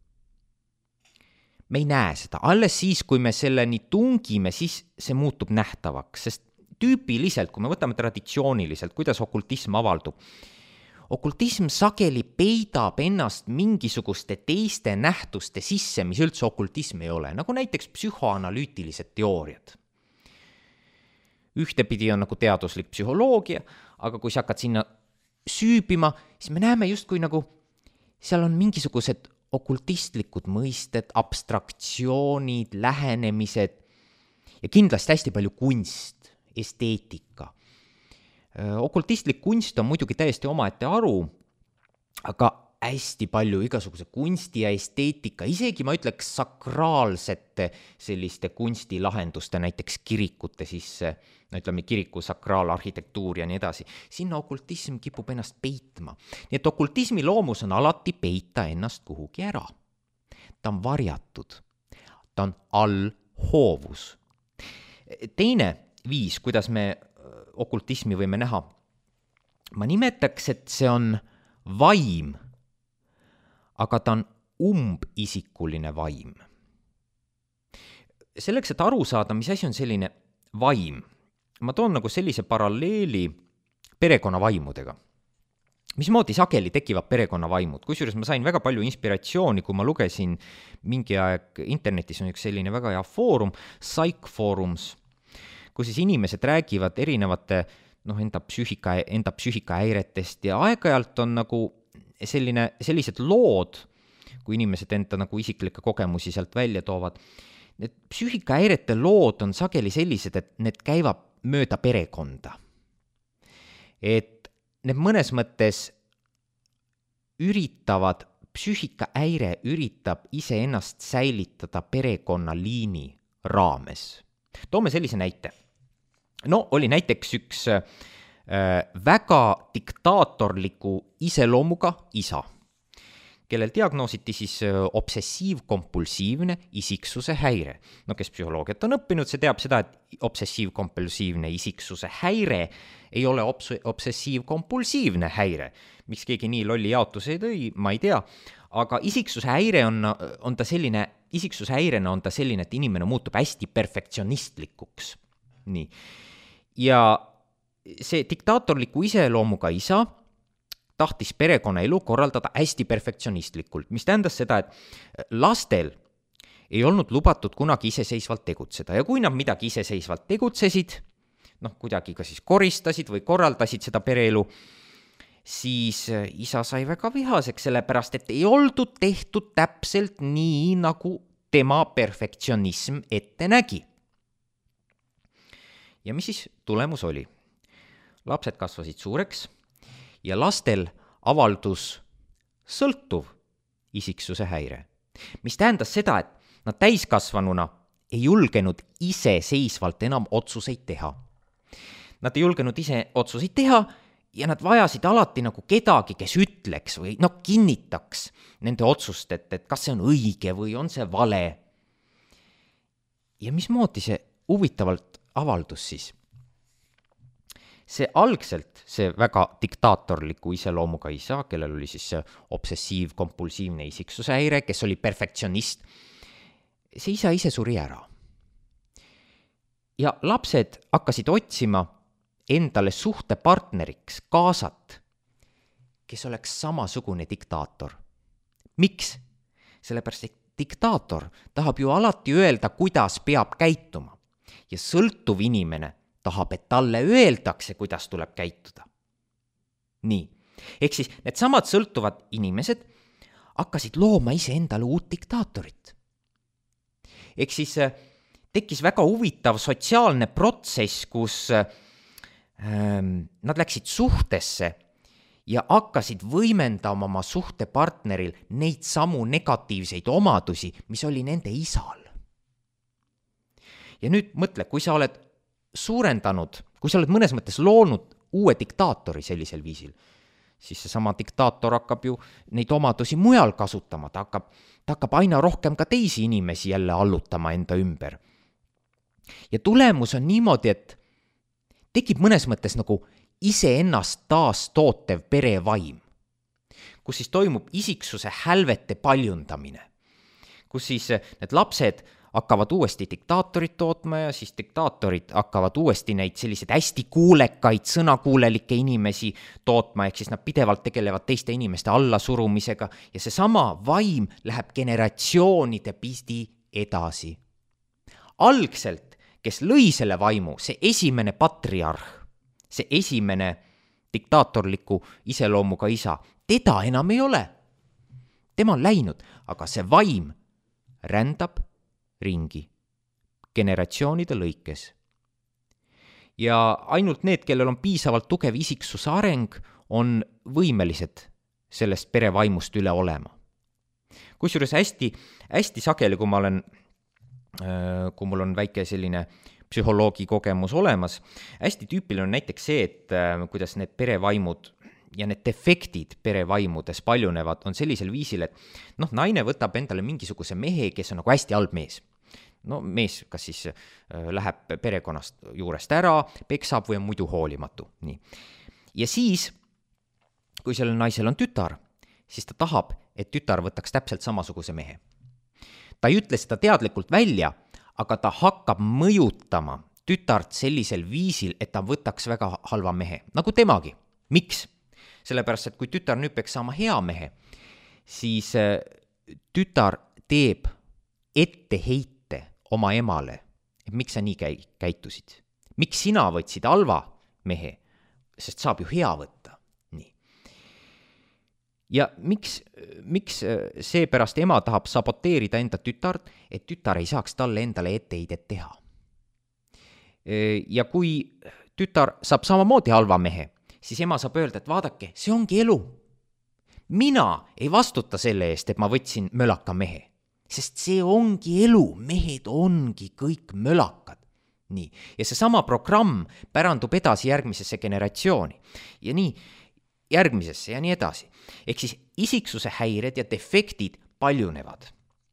Me ei näe seda. Alles siis, kui me selleni tungime, siis see muutub nähtavaks, sest tüüpiliselt, kui me võtame traditsiooniliselt, kuidas okultism avaldub, okultism sageli peidab ennast mingisuguste teiste nähtuste sisse, mis üldse okultism ei ole, nagu näiteks psühhoanalüütilised teooriad. Ühtepidi on nagu teaduslik psühholoogia, aga kui sa hakkad sinna süübima, siis me näeme justkui nagu seal on mingisugused okultistlikud mõisted, abstraktsioonid, lähenemised ja kindlasti hästi palju kunst, esteetika. Okultistlik kunst on muidugi täiesti omaette aru, aga hästi palju igasuguse kunsti ja esteetika, isegi ma ütleks sakraalsete selliste kunstilahenduste, näiteks kirikute sisse, no ütleme kiriku sakraalarhitektuur ja nii edasi. Sinna okultism kipub ennast peitma. Nii et okultismi loomus on alati peita ennast kuhugi ära. Ta on varjatud. Ta on allhoovus. Teine viis, kuidas me okultismi võime näha, ma nimetaks, et see on vaim, aga ta on umbisikuline vaim. Selleks, et aru saada, mis asi on selline vaim, ma toon nagu sellise paralleeli perekonnavaimudega. Mismoodi sageli tekivad perekonnavaimud? Kusjuures ma sain väga palju inspiratsiooni, kui ma lugesin mingi aeg internetis on üks selline väga hea foorum, Psych Forums, kus siis inimesed räägivad erinevate noh, enda psüühika, enda psüühikahäiretest ja aeg-ajalt on nagu selline, sellised lood, kui inimesed enda nagu isiklikke kogemusi sealt välja toovad. Need psüühikahäirete lood on sageli sellised, et need käivad mööda perekonda. Et need mõnes mõttes üritavad, psüühikahäire üritab iseennast säilitada perekonnaliini raames. Toome sellise näite. No oli näiteks üks äh, väga diktaatorliku iseloomuga isa, kellel diagnoositi siis obsessiivkompulsiivne isiksuse häire. No kes psühholoogiat on õppinud, see teab seda, et obsessiivkompulsiivne isiksuse häire ei ole obs- obsessiivkompulsiivne häire. Miks keegi nii lolli jaotuse ei tõi, ma ei tea. Aga isiksuse häire on, on ta selline, isiksuse häirena on ta selline, et inimene muutub hästi perfektsionistlikuks. Nii. Ja see diktaatorliku iseloomuga isa tahtis perekonnaelu korraldada hästi perfektsionistlikult, mis tähendas seda, et lastel ei olnud lubatud kunagi iseseisvalt tegutseda ja kui nad midagi iseseisvalt tegutsesid, noh, kuidagi ka siis koristasid või korraldasid seda pereelu, siis isa sai väga vihaseks, sellepärast et ei oldud tehtud täpselt nii, nagu tema perfektsionism ette nägi. Ja mis siis tulemus oli? Lapsed kasvasid suureks ja lastel avaldus sõltuv isiksuse häire, mis tähendas seda, et nad täiskasvanuna ei julgenud iseseisvalt enam otsuseid teha. Nad ei julgenud ise otsuseid teha ja nad vajasid alati nagu kedagi, kes ütleks või no kinnitaks nende otsust, et, et kas see on õige või on see vale. Ja mismoodi see huvitavalt avaldus siis? See algselt, see väga diktaatorliku iseloomuga isa, kellel oli siis see obsessiivkompulsiivne isiksuse häire, kes oli perfektsionist, see isa ise suri ära. Ja lapsed hakkasid otsima endale suhtepartneriks kaasat, kes oleks samasugune diktaator. Miks? Sellepärast, et diktaator tahab ju alati öelda, kuidas peab käituma. Ja sõltuv inimene tahab, et talle öeldakse, kuidas tuleb käituda. Nii. Ehk siis need samad sõltuvad inimesed hakkasid looma ise endale uut diktaatorit. Ehk siis tekkis väga huvitav sotsiaalne protsess, kus ähm, nad läksid suhtesse ja hakkasid võimendama oma suhtepartneril neid samu negatiivseid omadusi, mis oli nende isal. Ja nüüd mõtle, kui sa oled suurendanud kui sa oled mõnes mõttes loonud uue diktaatori sellisel viisil, siis seesama diktaator hakkab ju neid omadusi mujal kasutama, ta hakkab, ta hakkab aina rohkem ka teisi inimesi jälle allutama enda ümber. Ja tulemus on niimoodi, et tekib mõnes mõttes nagu iseennast taas tootev perevaim, kus siis toimub isiksuse hälvete paljundamine, kus siis need lapsed hakkavad uuesti diktaatorit tootma ja siis diktaatorid hakkavad uuesti neid selliseid hästi kuulekaid, sõnakuulelikke inimesi tootma, ehk siis nad pidevalt tegelevad teiste inimeste allasurumisega ja seesama vaim läheb generatsioonide pidi edasi. Algselt, kes lõi selle vaimu, see esimene patriarh, see esimene diktaatorliku iseloomuga isa, teda enam ei ole. Tema on läinud, aga see vaim rändab ringi generatsioonide lõikes. Ja ainult need, kellel on piisavalt tugev isiksuse areng, on võimelised sellest perevaimust üle olema. Kusjuures hästi, hästi sageli, kui ma olen, kui mul on väike selline psühholoogi kogemus olemas, hästi tüüpiline on näiteks see, et kuidas need perevaimud ja need defektid perevaimudes paljunevad, on sellisel viisil, et noh, naine võtab endale mingisuguse mehe, kes on nagu hästi halb mees. No mees kas siis äh, läheb perekonnast juurest ära, peksab või on muidu hoolimatu. Nii. Ja siis, kui sellel naisel on tütar, siis ta tahab, et tütar võtaks täpselt samasuguse mehe. Ta ei ütle seda teadlikult välja, aga ta hakkab mõjutama tütart sellisel viisil, et ta võtaks väga halva mehe, nagu temagi. Miks? Sellepärast, et kui tütar nüüd peaks saama hea mehe, siis äh, tütar teeb etteheite oma emale, et miks sa nii käi- käitusid. Miks sina võtsid halva mehe, sest saab ju hea võtta. Nii. Ja miks, miks seepärast ema tahab saboteerida enda tütart, et tütar ei saaks talle endale etteheidet teha. Ja kui tütar saab samamoodi halva mehe, siis ema saab öelda, et vaadake, see ongi elu. Mina ei vastuta selle eest, et ma võtsin mölaka mehe. Sest see ongi elu, mehed ongi kõik mölakad. Nii. Ja see sama programm pärandub edasi järgmisesse generatsiooni. Ja nii järgmisesse ja nii edasi. Ehk siis isiksuse häired ja defektid paljunevad.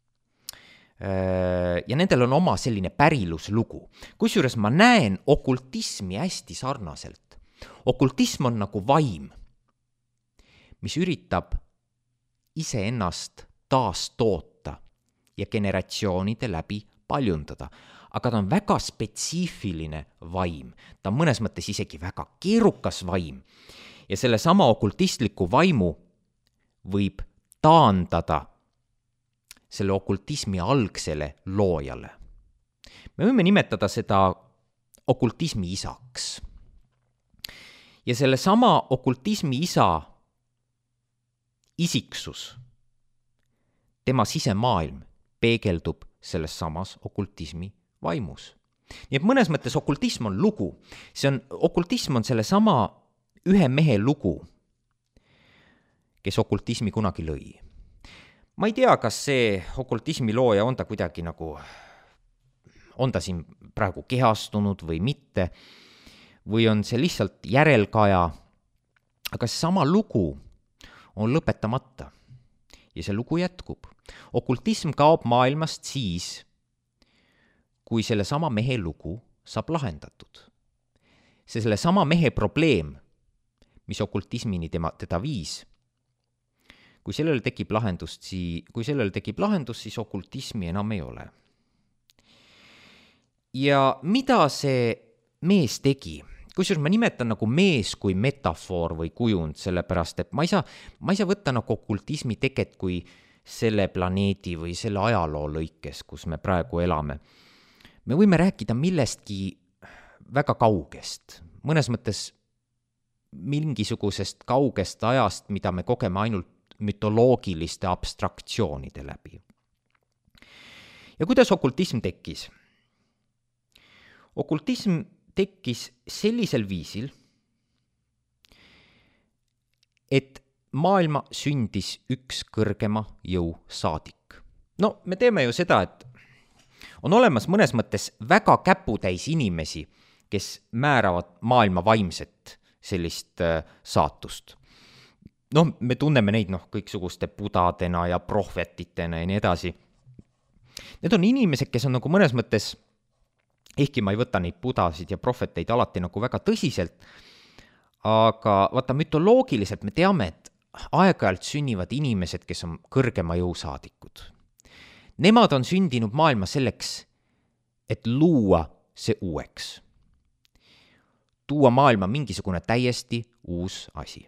Ja nendel on oma selline päriluslugu. Kusjuures ma näen okultismi hästi sarnaselt. Okultism on nagu vaim, mis üritab iseennast taas toota ja generatsioonide läbi paljundada. Aga ta on väga spetsiifiline vaim. Ta on mõnes mõttes isegi väga keerukas vaim. Ja selle sama okultistliku vaimu võib taandada selle okultismi algsele loojale. Me võime nimetada seda okultismi isaks. Ja selle sama okultismi isa isiksus, tema sisemaailm peegeldub selles samas okultismi vaimus. Nii et mõnes mõttes okultism on lugu. See on, okultism on selle sama ühe mehe lugu, kes okultismi kunagi lõi. Ma ei tea, kas see okultismi looja on ta kuidagi nagu, on ta siin praegu kehastunud või mitte, või on see lihtsalt järelkaja, aga see sama lugu on lõpetamata ja see lugu jätkub. Okultism kaob maailmast siis, kui selle sama mehe lugu saab lahendatud. See selle sama mehe probleem, mis okultismini tema, teda viis, kui sellele tekib lahendust, kui sellele tekib lahendust, siis okultismi enam ei ole. Ja mida see mees tegi? Kusjuures ma nimetan nagu mees kui metafoor või kujund, sellepärast, et ma ei saa, ma ei saa võtta nagu okultismi teket kui selle planeedi või selle ajaloo lõikes, kus me praegu elame. Me võime rääkida millestki väga kaugest, mõnes mõttes mingisugusest kaugest ajast, mida me kogeme ainult mütoloogiliste abstraktsioonide läbi. Ja kuidas okultism tekkis? Okultism tekkis sellisel viisil, et maailma sündis üks kõrgema jõu saadik. No, me teeme ju seda, et on olemas mõnes mõttes väga käputäis inimesi, kes määravad maailma vaimset sellist saatust. Noh, me tunneme neid noh, kõiksuguste budadena ja prohvetitena ja nii edasi. Need on inimesed, kes on nagu mõnes mõttes, ehkki ma ei võta neid budasid ja prohveteid alati nagu väga tõsiselt, aga vaata, mütoloogiliselt me teame, et aeg-ajalt sünnivad inimesed, kes on kõrgema jõusaadikud. Nemad on sündinud maailma selleks, et luua see uueks. Tuua maailma mingisugune täiesti uus asi.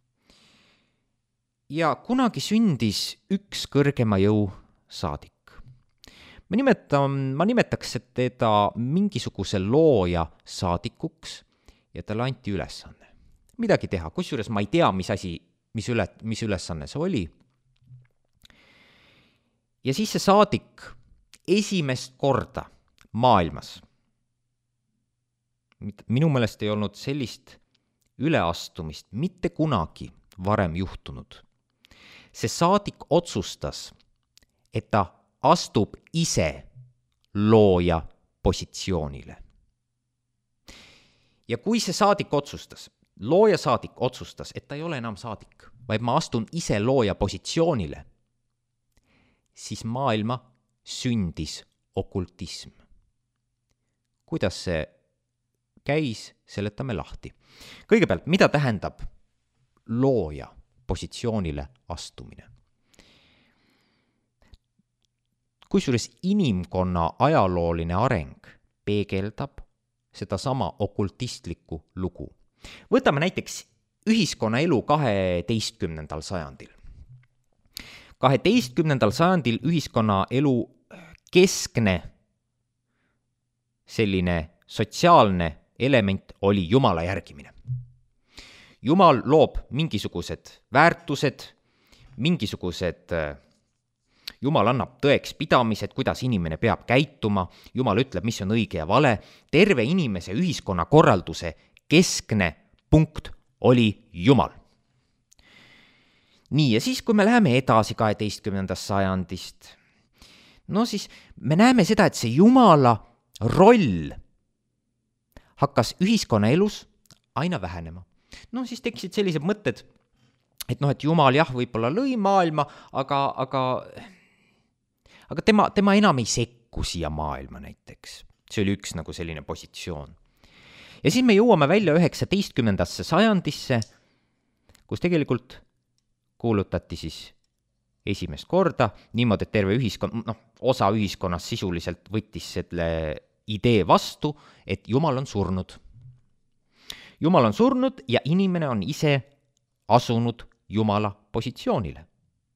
Ja kunagi sündis üks kõrgema jõu saadik. Ma, nimetan, ma nimetaks teda mingisuguse looja saadikuks ja talle anti ülesanne. Midagi teha, kusjuures ma ei tea, mis asi, mis, üle, mis ülesanne see oli. Ja siis see saadik esimest korda maailmas. Minu meelest ei olnud sellist üleastumist mitte kunagi varem juhtunud. See saadik otsustas, et ta astub ise looja positsioonile. Ja kui see saadik otsustas, looja saadik otsustas, et ta ei ole enam saadik, vaid ma astun ise looja positsioonile, siis maailma sündis okultism. Kuidas see käis, seletame lahti. Kõigepealt, mida tähendab looja positsioonile astumine? Kusjuures inimkonna ajalooline areng peegeldab seda sama okultistlikku lugu. Võtame näiteks ühiskonna elu kaheteistkümnendal sajandil. kaheteistkümnendal sajandil ühiskonna elu keskne selline sotsiaalne element oli Jumala järgimine. Jumal loob mingisugused väärtused, mingisugused, Jumal annab tõeks pidamised, kuidas inimene peab käituma, Jumal ütleb, mis on õige ja vale. Terve inimese ühiskonna korralduse keskne punkt oli Jumal. Nii, ja siis, kui me läheme edasi kaheteistkümnendast sajandist, no siis me näeme seda, et see Jumala roll hakkas ühiskonna elus aina vähenema. No siis tekkisid sellised mõtted, et noh, et Jumal jah, võib-olla lõi maailma, aga, aga, aga tema, tema enam ei sekku siia maailma näiteks. See oli üks nagu selline positsioon. Ja siis me jõuame välja üheksateistkümnendasse sajandisse, kus tegelikult kuulutati siis esimest korda niimoodi, et terve ühiskond, noh, osa ühiskonnast sisuliselt võttis selle idee vastu, et Jumal on surnud. Jumal on surnud ja inimene on ise asunud Jumala positsioonile.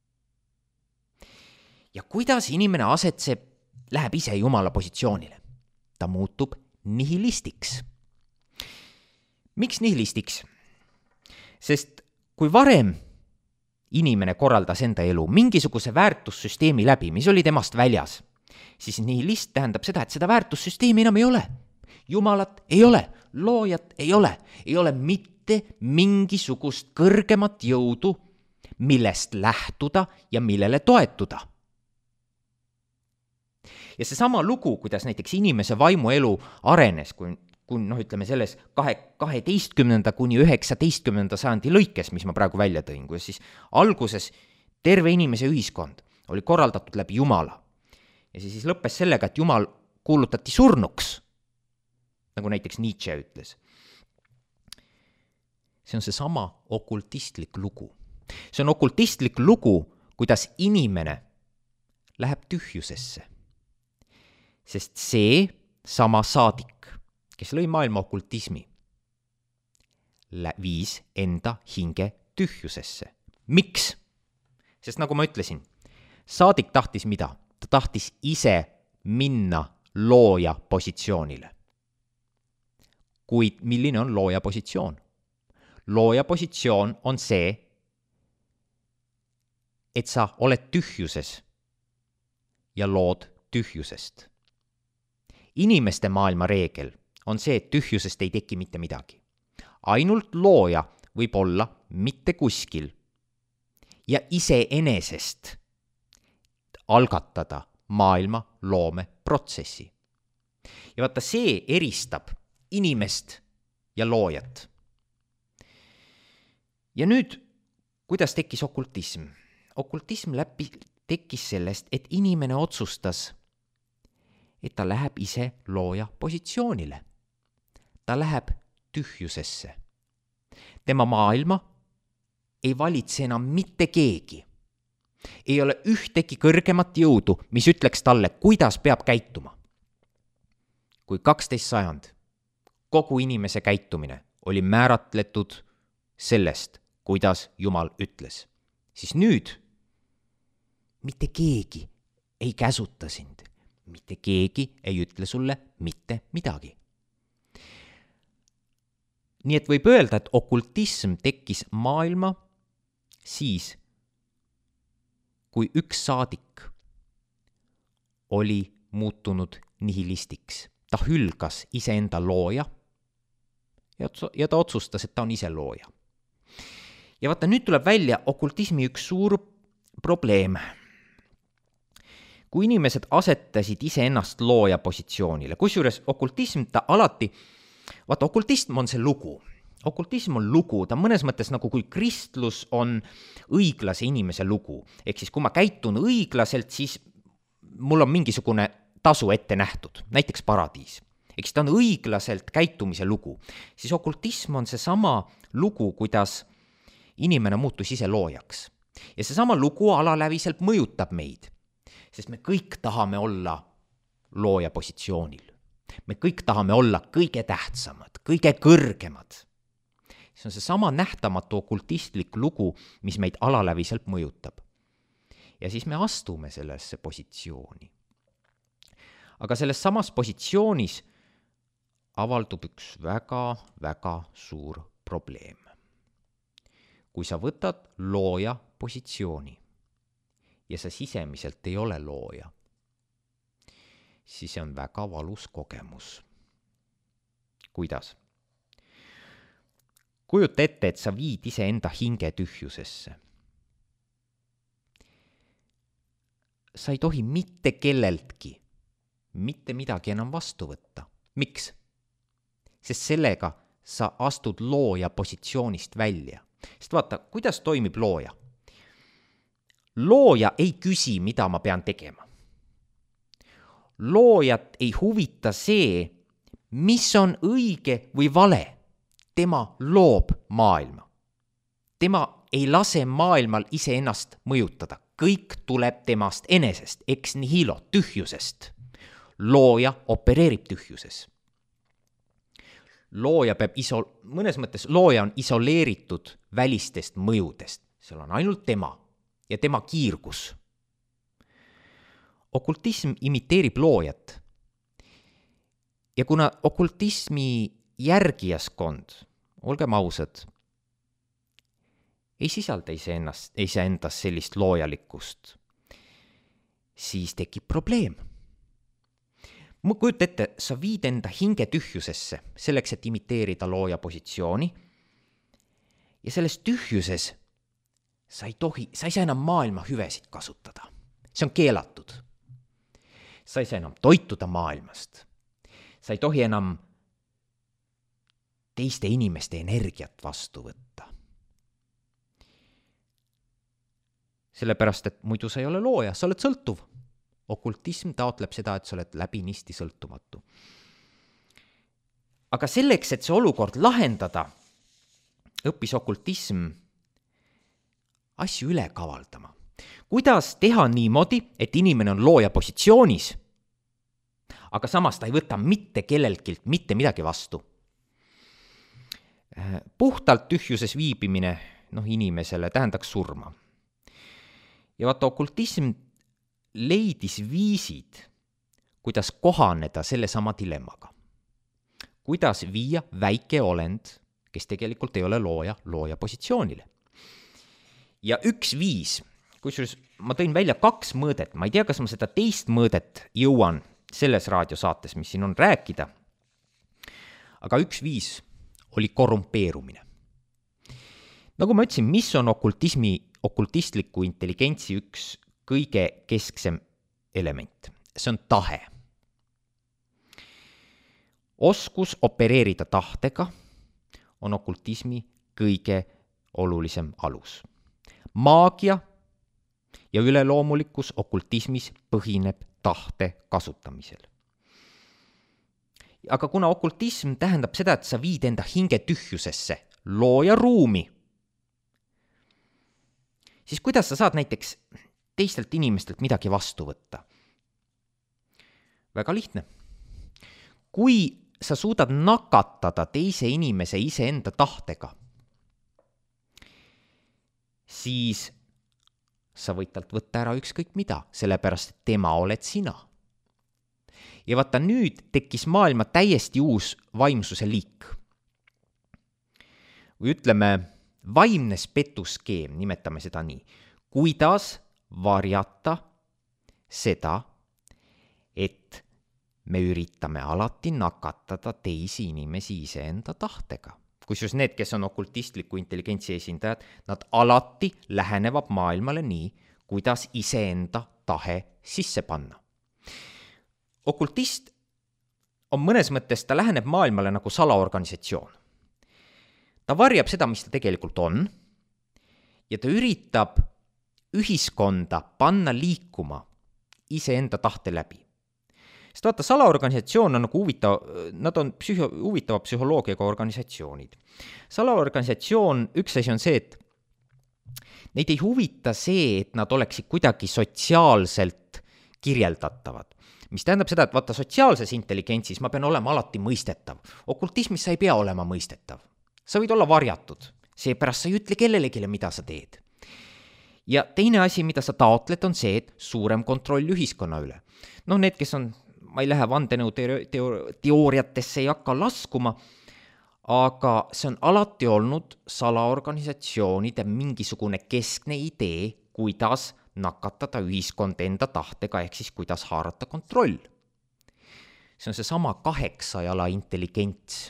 Ja kuidas inimene asetseb, läheb ise Jumala positsioonile? Ta muutub nihilistiks. Miks nihilistiks? Sest kui varem inimene korraldas enda elu mingisuguse väärtussüsteemi läbi, mis oli temast väljas, siis nihilist tähendab seda, et seda väärtussüsteemi enam ei ole. Jumalat ei ole, loojat ei ole, ei ole mitte mingisugust kõrgemat jõudu, millest lähtuda ja millele toetuda. Ja see sama lugu, kuidas näiteks inimese vaimuelu arenes, kui, kui noh, ütleme selles kahe, kaheteistkümnenda kuni üheksateistkümnenda sajandi lõikes, mis ma praegu välja tõin, kui siis alguses terve inimese ühiskond oli korraldatud läbi Jumala. Ja see siis lõppes sellega, et Jumal kuulutati surnuks, nagu näiteks Nietzsche ütles. See on see sama okultistlik lugu. See on okultistlik lugu, kuidas inimene läheb tühjusesse. Sest see sama saadik, kes lõi maailma okultismi, viis enda hinge tühjusesse. Miks? Sest nagu ma ütlesin, saadik tahtis mida? Ta tahtis ise minna looja positsioonile. Kuid milline on looja positsioon? Looja positsioon on see, et sa oled tühjuses ja lood tühjusest. Inimeste maailma reegel on see, et tühjusest ei teki mitte midagi. Ainult looja võib olla mitte kuskil ja iseenesest algatada maailma loome protsessi. Ja vaata, see eristab inimest ja loojat. Ja nüüd, kuidas tekkis okultism? Okultism läbi tekkis sellest, et inimene otsustas, et ta läheb ise looja positsioonile. Ta läheb tühjusesse. Tema maailma ei valitse enam mitte keegi. Ei ole ühtegi kõrgemat jõudu, mis ütleks talle, kuidas peab käituma. Kui kaksteist sajand kogu inimese käitumine oli määratletud sellest, kuidas Jumal ütles, siis nüüd mitte keegi ei käsuta sind, mitte keegi ei ütle sulle mitte midagi. Nii et võib öelda, et okultism tekkis maailma siis, kui üks saadik oli muutunud nihilistiks. Ta hülgas iseenda looja ja ta otsustas, et ta on ise looja. Ja vaata, nüüd tuleb välja okultismi üks suur probleem. Kui inimesed asetasid iseennast looja positsioonile, kusjuures okultism ta alati, vaata, okultism on see lugu. Okultism on lugu, ta mõnes mõttes nagu kui kristlus on õiglase inimese lugu. Ehk siis, kui ma käitun õiglaselt, siis mul on mingisugune tasu ette nähtud, näiteks paradiis. Ehk siis ta on õiglaselt käitumise lugu. Siis okultism on see sama lugu, kuidas inimene muutus ise loojaks. Ja see sama lugu alaläviselt mõjutab meid, sest me kõik tahame olla looja positsioonil. Me kõik tahame olla kõige tähtsamad, kõige kõrgemad. See on see sama nähtamatu okultistlik lugu, mis meid alaläviselt mõjutab. Ja siis me astume sellesse positsiooni. Aga selles samas positsioonis avaldub üks väga-väga suur probleem. Kui sa võtad looja positsiooni ja sa sisemiselt ei ole looja, siis see on väga valus kogemus. Kuidas? Kujuta ette, et sa viid iseenda hinge tühjusesse. Sa ei tohi mitte kelleltki, mitte midagi enam vastu võtta. Miks? Sest sellega sa astud looja positsioonist välja. Sest vaata, kuidas toimib looja? Looja ei küsi, mida ma pean tegema. Loojat ei huvita see, mis on õige või vale. Tema loob maailma. Tema ei lase maailmal iseennast mõjutada. Kõik tuleb temast enesest, ex nihilo, tühjusest. Looja opereerib tühjuses. Looja peab iso- mõnes mõttes looja on isoleeritud välistest mõjudest. Seal on ainult tema ja tema kiirgus. Okultism imiteerib loojat. Ja kuna okultismi järgijaskond, olgem ausad, ei sisalda iseennast, iseendas sellist loojalikkust, siis tekib probleem. Ma kujuta ette, sa viid enda hinge tühjusesse selleks, et imiteerida looja positsiooni ja selles tühjuses sa ei tohi, sa ei saa enam maailma hüvesid kasutada. See on keelatud. Sa ei saa enam toituda maailmast. Sa ei tohi enam teiste inimeste energiat vastu võtta. Sellepärast, et muidu sa ei ole looja, sa oled sõltuv. Okultism taotleb seda, et sa oled läbinisti sõltumatu. Aga selleks, et see olukord lahendada, õppis okultism asju üle kavaldama. Kuidas teha niimoodi, et inimene on looja positsioonis, aga samas ta ei võta mitte kelleltkilt mitte midagi vastu. Puhtalt tühjuses viibimine noh, inimesele tähendaks surma. Ja vaata, okultism leidis viisid, kuidas kohaneda selle sama dilemmaga. Kuidas viia väike olend, kes tegelikult ei ole looja, looja positsioonile. Ja üks viis, kusjuures ma tõin välja kaks mõõdet, ma ei tea, kas ma seda teist mõõdet jõuan selles raadiosaates, mis siin on rääkida, aga üks viis oli korrumpeerumine. Nagu ma ütlesin, mis on okultismi, okultistliku intelligentsi üks kõige kesksem element? See on tahe. oskus opereerida tahtega on okultismi kõige olulisem alus. Maagia ja üleloomulikkus okultismis põhineb tahte kasutamisel. Aga kuna okultism tähendab seda, et sa viid enda hinge tühjusesse, looja ruumi, siis kuidas sa saad näiteks teistelt inimestelt midagi vastu võtta? Väga lihtne. Kui sa suudad nakatada teise inimese iseenda tahtega, siis sa võid talt võtta ära ükskõik mida, sellepärast et tema oled sina. Ja vaata, nüüd tekkis maailma täiesti uus vaimsuse liik. Või ütleme, vaimne spetuskeem, nimetame seda nii. Kuidas varjata seda, et me üritame alati nakatada teisi inimesi iseenda tahtega. Kusjuures need, kes on okultistliku intelligentsi esindajad, nad alati lähenevad maailmale nii, kuidas iseenda tahe sisse panna. Okultist on mõnes mõttes, ta läheneb maailmale nagu salaorganisatsioon. Ta varjab seda, mis ta tegelikult on, ja ta üritab ühiskonda panna liikuma iseenda tahte läbi. Sest vaata, salaorganisatsioon on nagu huvitav, nad on psühho, huvitava psühholoogiaga organisatsioonid. Salaorganisatsioon, üks asi on see, et neid ei huvita see, et nad oleksid kuidagi sotsiaalselt kirjeldatavad. Mis tähendab seda, et vaata, sotsiaalses intelligentsis ma pean olema alati mõistetav. Okultismis sa ei pea olema mõistetav. Sa võid olla varjatud. Seepärast sa ei ütle kellelegi, mida sa teed. Ja teine asi, mida sa taotled, on see, et suurem kontroll ühiskonna üle. No need, kes on, ma ei lähe vandenõu teooriatesse ei hakka laskuma, aga see on alati olnud salaorganisatsioonide mingisugune keskne idee, kuidas nakatada ühiskond enda tahtega, ehk siis kuidas haarata kontroll. See on see sama kaheksajala intelligents.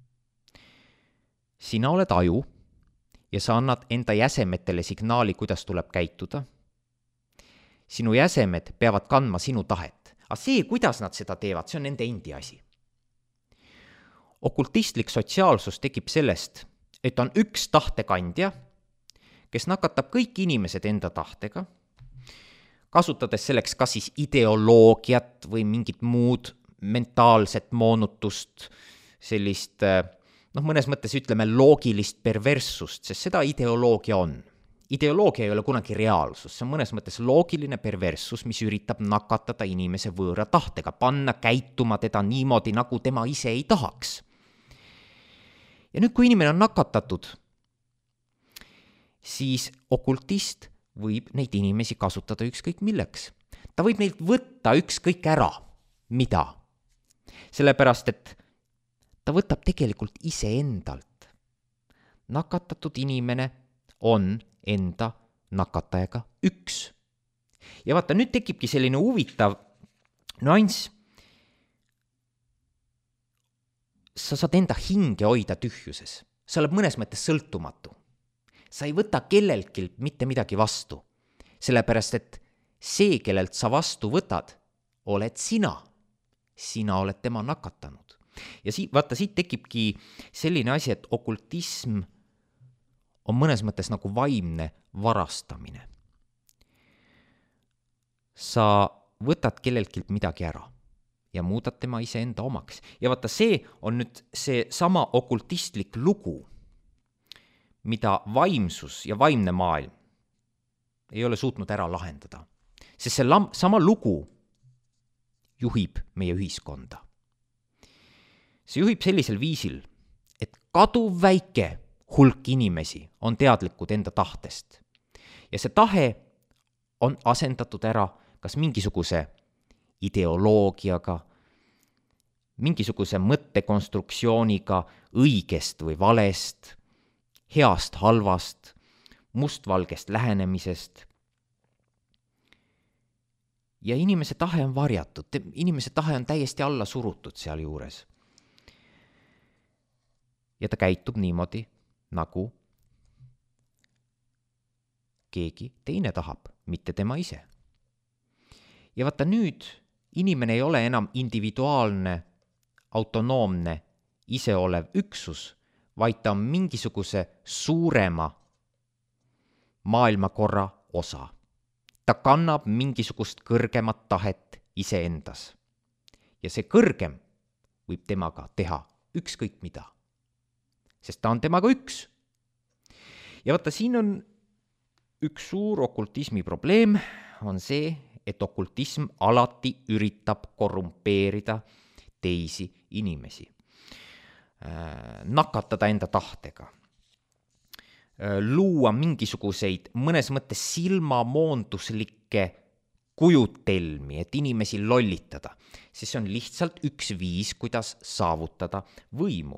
Sina oled aju ja sa annad enda jäsemetele signaali, kuidas tuleb käituda. Sinu jäsemed peavad kandma sinu tahet, aga see, kuidas nad seda teevad, see on nende endi asi. Okultistlik sotsiaalsus tekib sellest, et on üks tahtekandja, kes nakatab kõik inimesed enda tahtega, kasutades selleks kas siis ideoloogiat või mingit muud mentaalset moonutust, sellist, noh, mõnes mõttes ütleme loogilist perverssust, sest seda ideoloogia on. Ideoloogia ei ole kunagi reaalsus, see on mõnes mõttes loogiline perverssus, mis üritab nakatada inimese võõra tahtega, panna käituma teda niimoodi, nagu tema ise ei tahaks. Ja nüüd, kui inimene on nakatatud, siis okultist võib neid inimesi kasutada ükskõik milleks. Ta võib neilt võtta ükskõik ära, mida. Sellepärast, et ta võtab tegelikult iseendalt. Nakatatud inimene on enda nakatajaga üks. Ja vaata, nüüd tekibki selline huvitav nüanss. Sa saad enda hinge hoida tühjuses. Sa oled mõnes mõttes sõltumatu. Sa ei võta kelleltki mitte midagi vastu. Sellepärast, et see, kellelt sa vastu võtad, oled sina. Sina oled tema nakatanud. Ja siit, vaata, siit tekibki selline asi, et okultism on mõnes mõttes nagu vaimne varastamine. Sa võtad kelleltki midagi ära ja muudad tema iseenda omaks. Ja vaata, see on nüüd see sama okultistlik lugu, mida vaimsus ja vaimne maailm ei ole suutnud ära lahendada. Sest see lam- sama lugu juhib meie ühiskonda. See juhib sellisel viisil, et kaduv väike hulk inimesi on teadlikud enda tahtest. Ja see tahe on asendatud ära kas mingisuguse ideoloogiaga, mingisuguse mõttekonstruktsiooniga õigest või valest, heast halvast, mustvalgest lähenemisest. Ja inimese tahe on varjatud, inimese tahe on täiesti alla surutud seal juures. Ja ta käitub niimoodi, nagu keegi teine tahab, mitte tema ise. Ja vaata, nüüd inimene ei ole enam individuaalne autonoomne iseolev üksus, vaid ta on mingisuguse suurema maailmakorra osa. Ta kannab mingisugust kõrgemat tahet iseendas. Ja see kõrgem võib temaga teha ükskõik mida. Sest ta on temaga üks. Ja vaata, siin on üks suur okultismi probleem, on see, et okultism alati üritab korrumpeerida teisi inimesi. Nakatada enda tahtega. Luua mingisuguseid mõnes mõttes silmamoonduslikke kujutelmi, et inimesi lollitada. Siis on lihtsalt üks viis, kuidas saavutada võimu.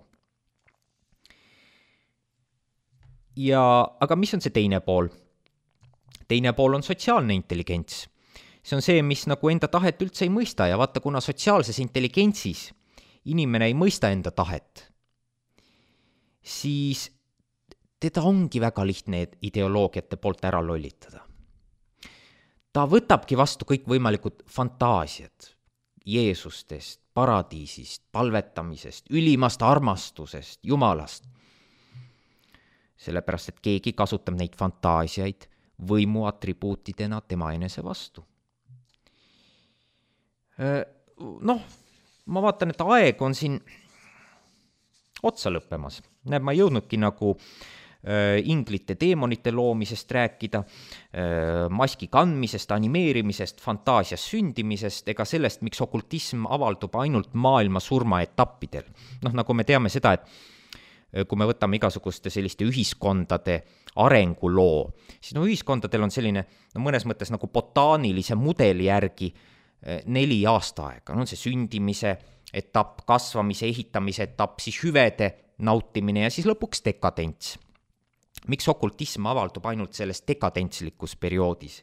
Ja, aga mis on see teine pool? Teine pool on sotsiaalne intelligents. See on see, mis nagu enda tahet üldse ei mõista ja vaata, kuna sotsiaalses intelligentsis inimene ei mõista enda tahet, siis teda ongi väga lihtne ideoloogiate poolt ära lollitada. Ta võtabki vastu kõik võimalikud fantaasiad Jeesustest, paradiisist, palvetamisest, ülimast armastusest, Jumalast. Sellepärast, et keegi kasutab neid fantaasiaid võimu atribuutidena tema enese vastu. Noh, ma vaatan, et aeg on siin otsa lõppemas. Näeb, ma ei jõudnudki nagu äh, inglite teemonite loomisest rääkida, äh, maski kandmisest, animeerimisest, fantaasias sündimisest ega sellest, miks okultism avaldub ainult maailma surmaetappidel. Noh, nagu me teame seda, et kui me võtame igasuguste selliste ühiskondade arenguloo, siis no ühiskondadel on selline no mõnes mõttes nagu botaanilise mudeli järgi neli aastaaega. No on see sündimise etapp, kasvamise, ehitamise etapp, siis hüvede nautimine ja siis lõpuks dekadents. Miks okultism avaldub ainult selles dekadentslikus perioodis?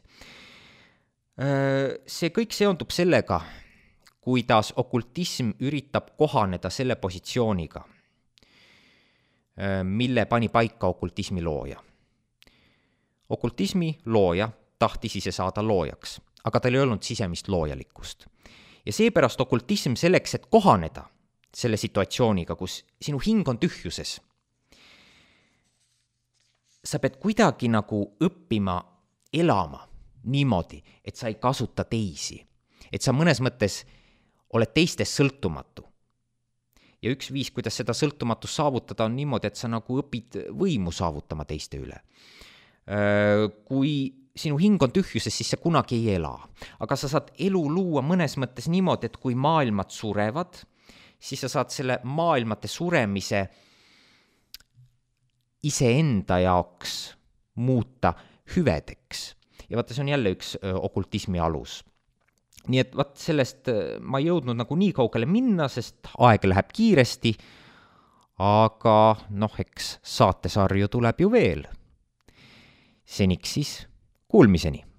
See kõik seondub sellega, kuidas okultism üritab kohaneda selle positsiooniga, mille pani paika okultismi looja. Okultismi looja tahtis ise saada loojaks, aga tal ei olnud sisemist loojalikkust. Ja seepärast okultism selleks, et kohaneda selle situatsiooniga, kus sinu hing on tühjuses, sa pead kuidagi nagu õppima elama niimoodi, et sa ei kasuta teisi, et sa mõnes mõttes oled teistest sõltumatu. Ja üks viis, kuidas seda sõltumatust saavutada, on niimoodi, et sa nagu õpid võimu saavutama teiste üle. Kui sinu hing on tühjuses, siis sa kunagi ei ela. Aga sa saad elu luua mõnes mõttes niimoodi, et kui maailmad surevad, siis sa saad selle maailmate suremise iseenda jaoks muuta hüvedeks. Ja vaata, see on jälle üks okultismi alus. Nii et vaat sellest ma ei jõudnud nagu nii kaugele minna, sest aeg läheb kiiresti, aga noh, eks saatesarju tuleb ju veel. Seniks siis kuulmiseni.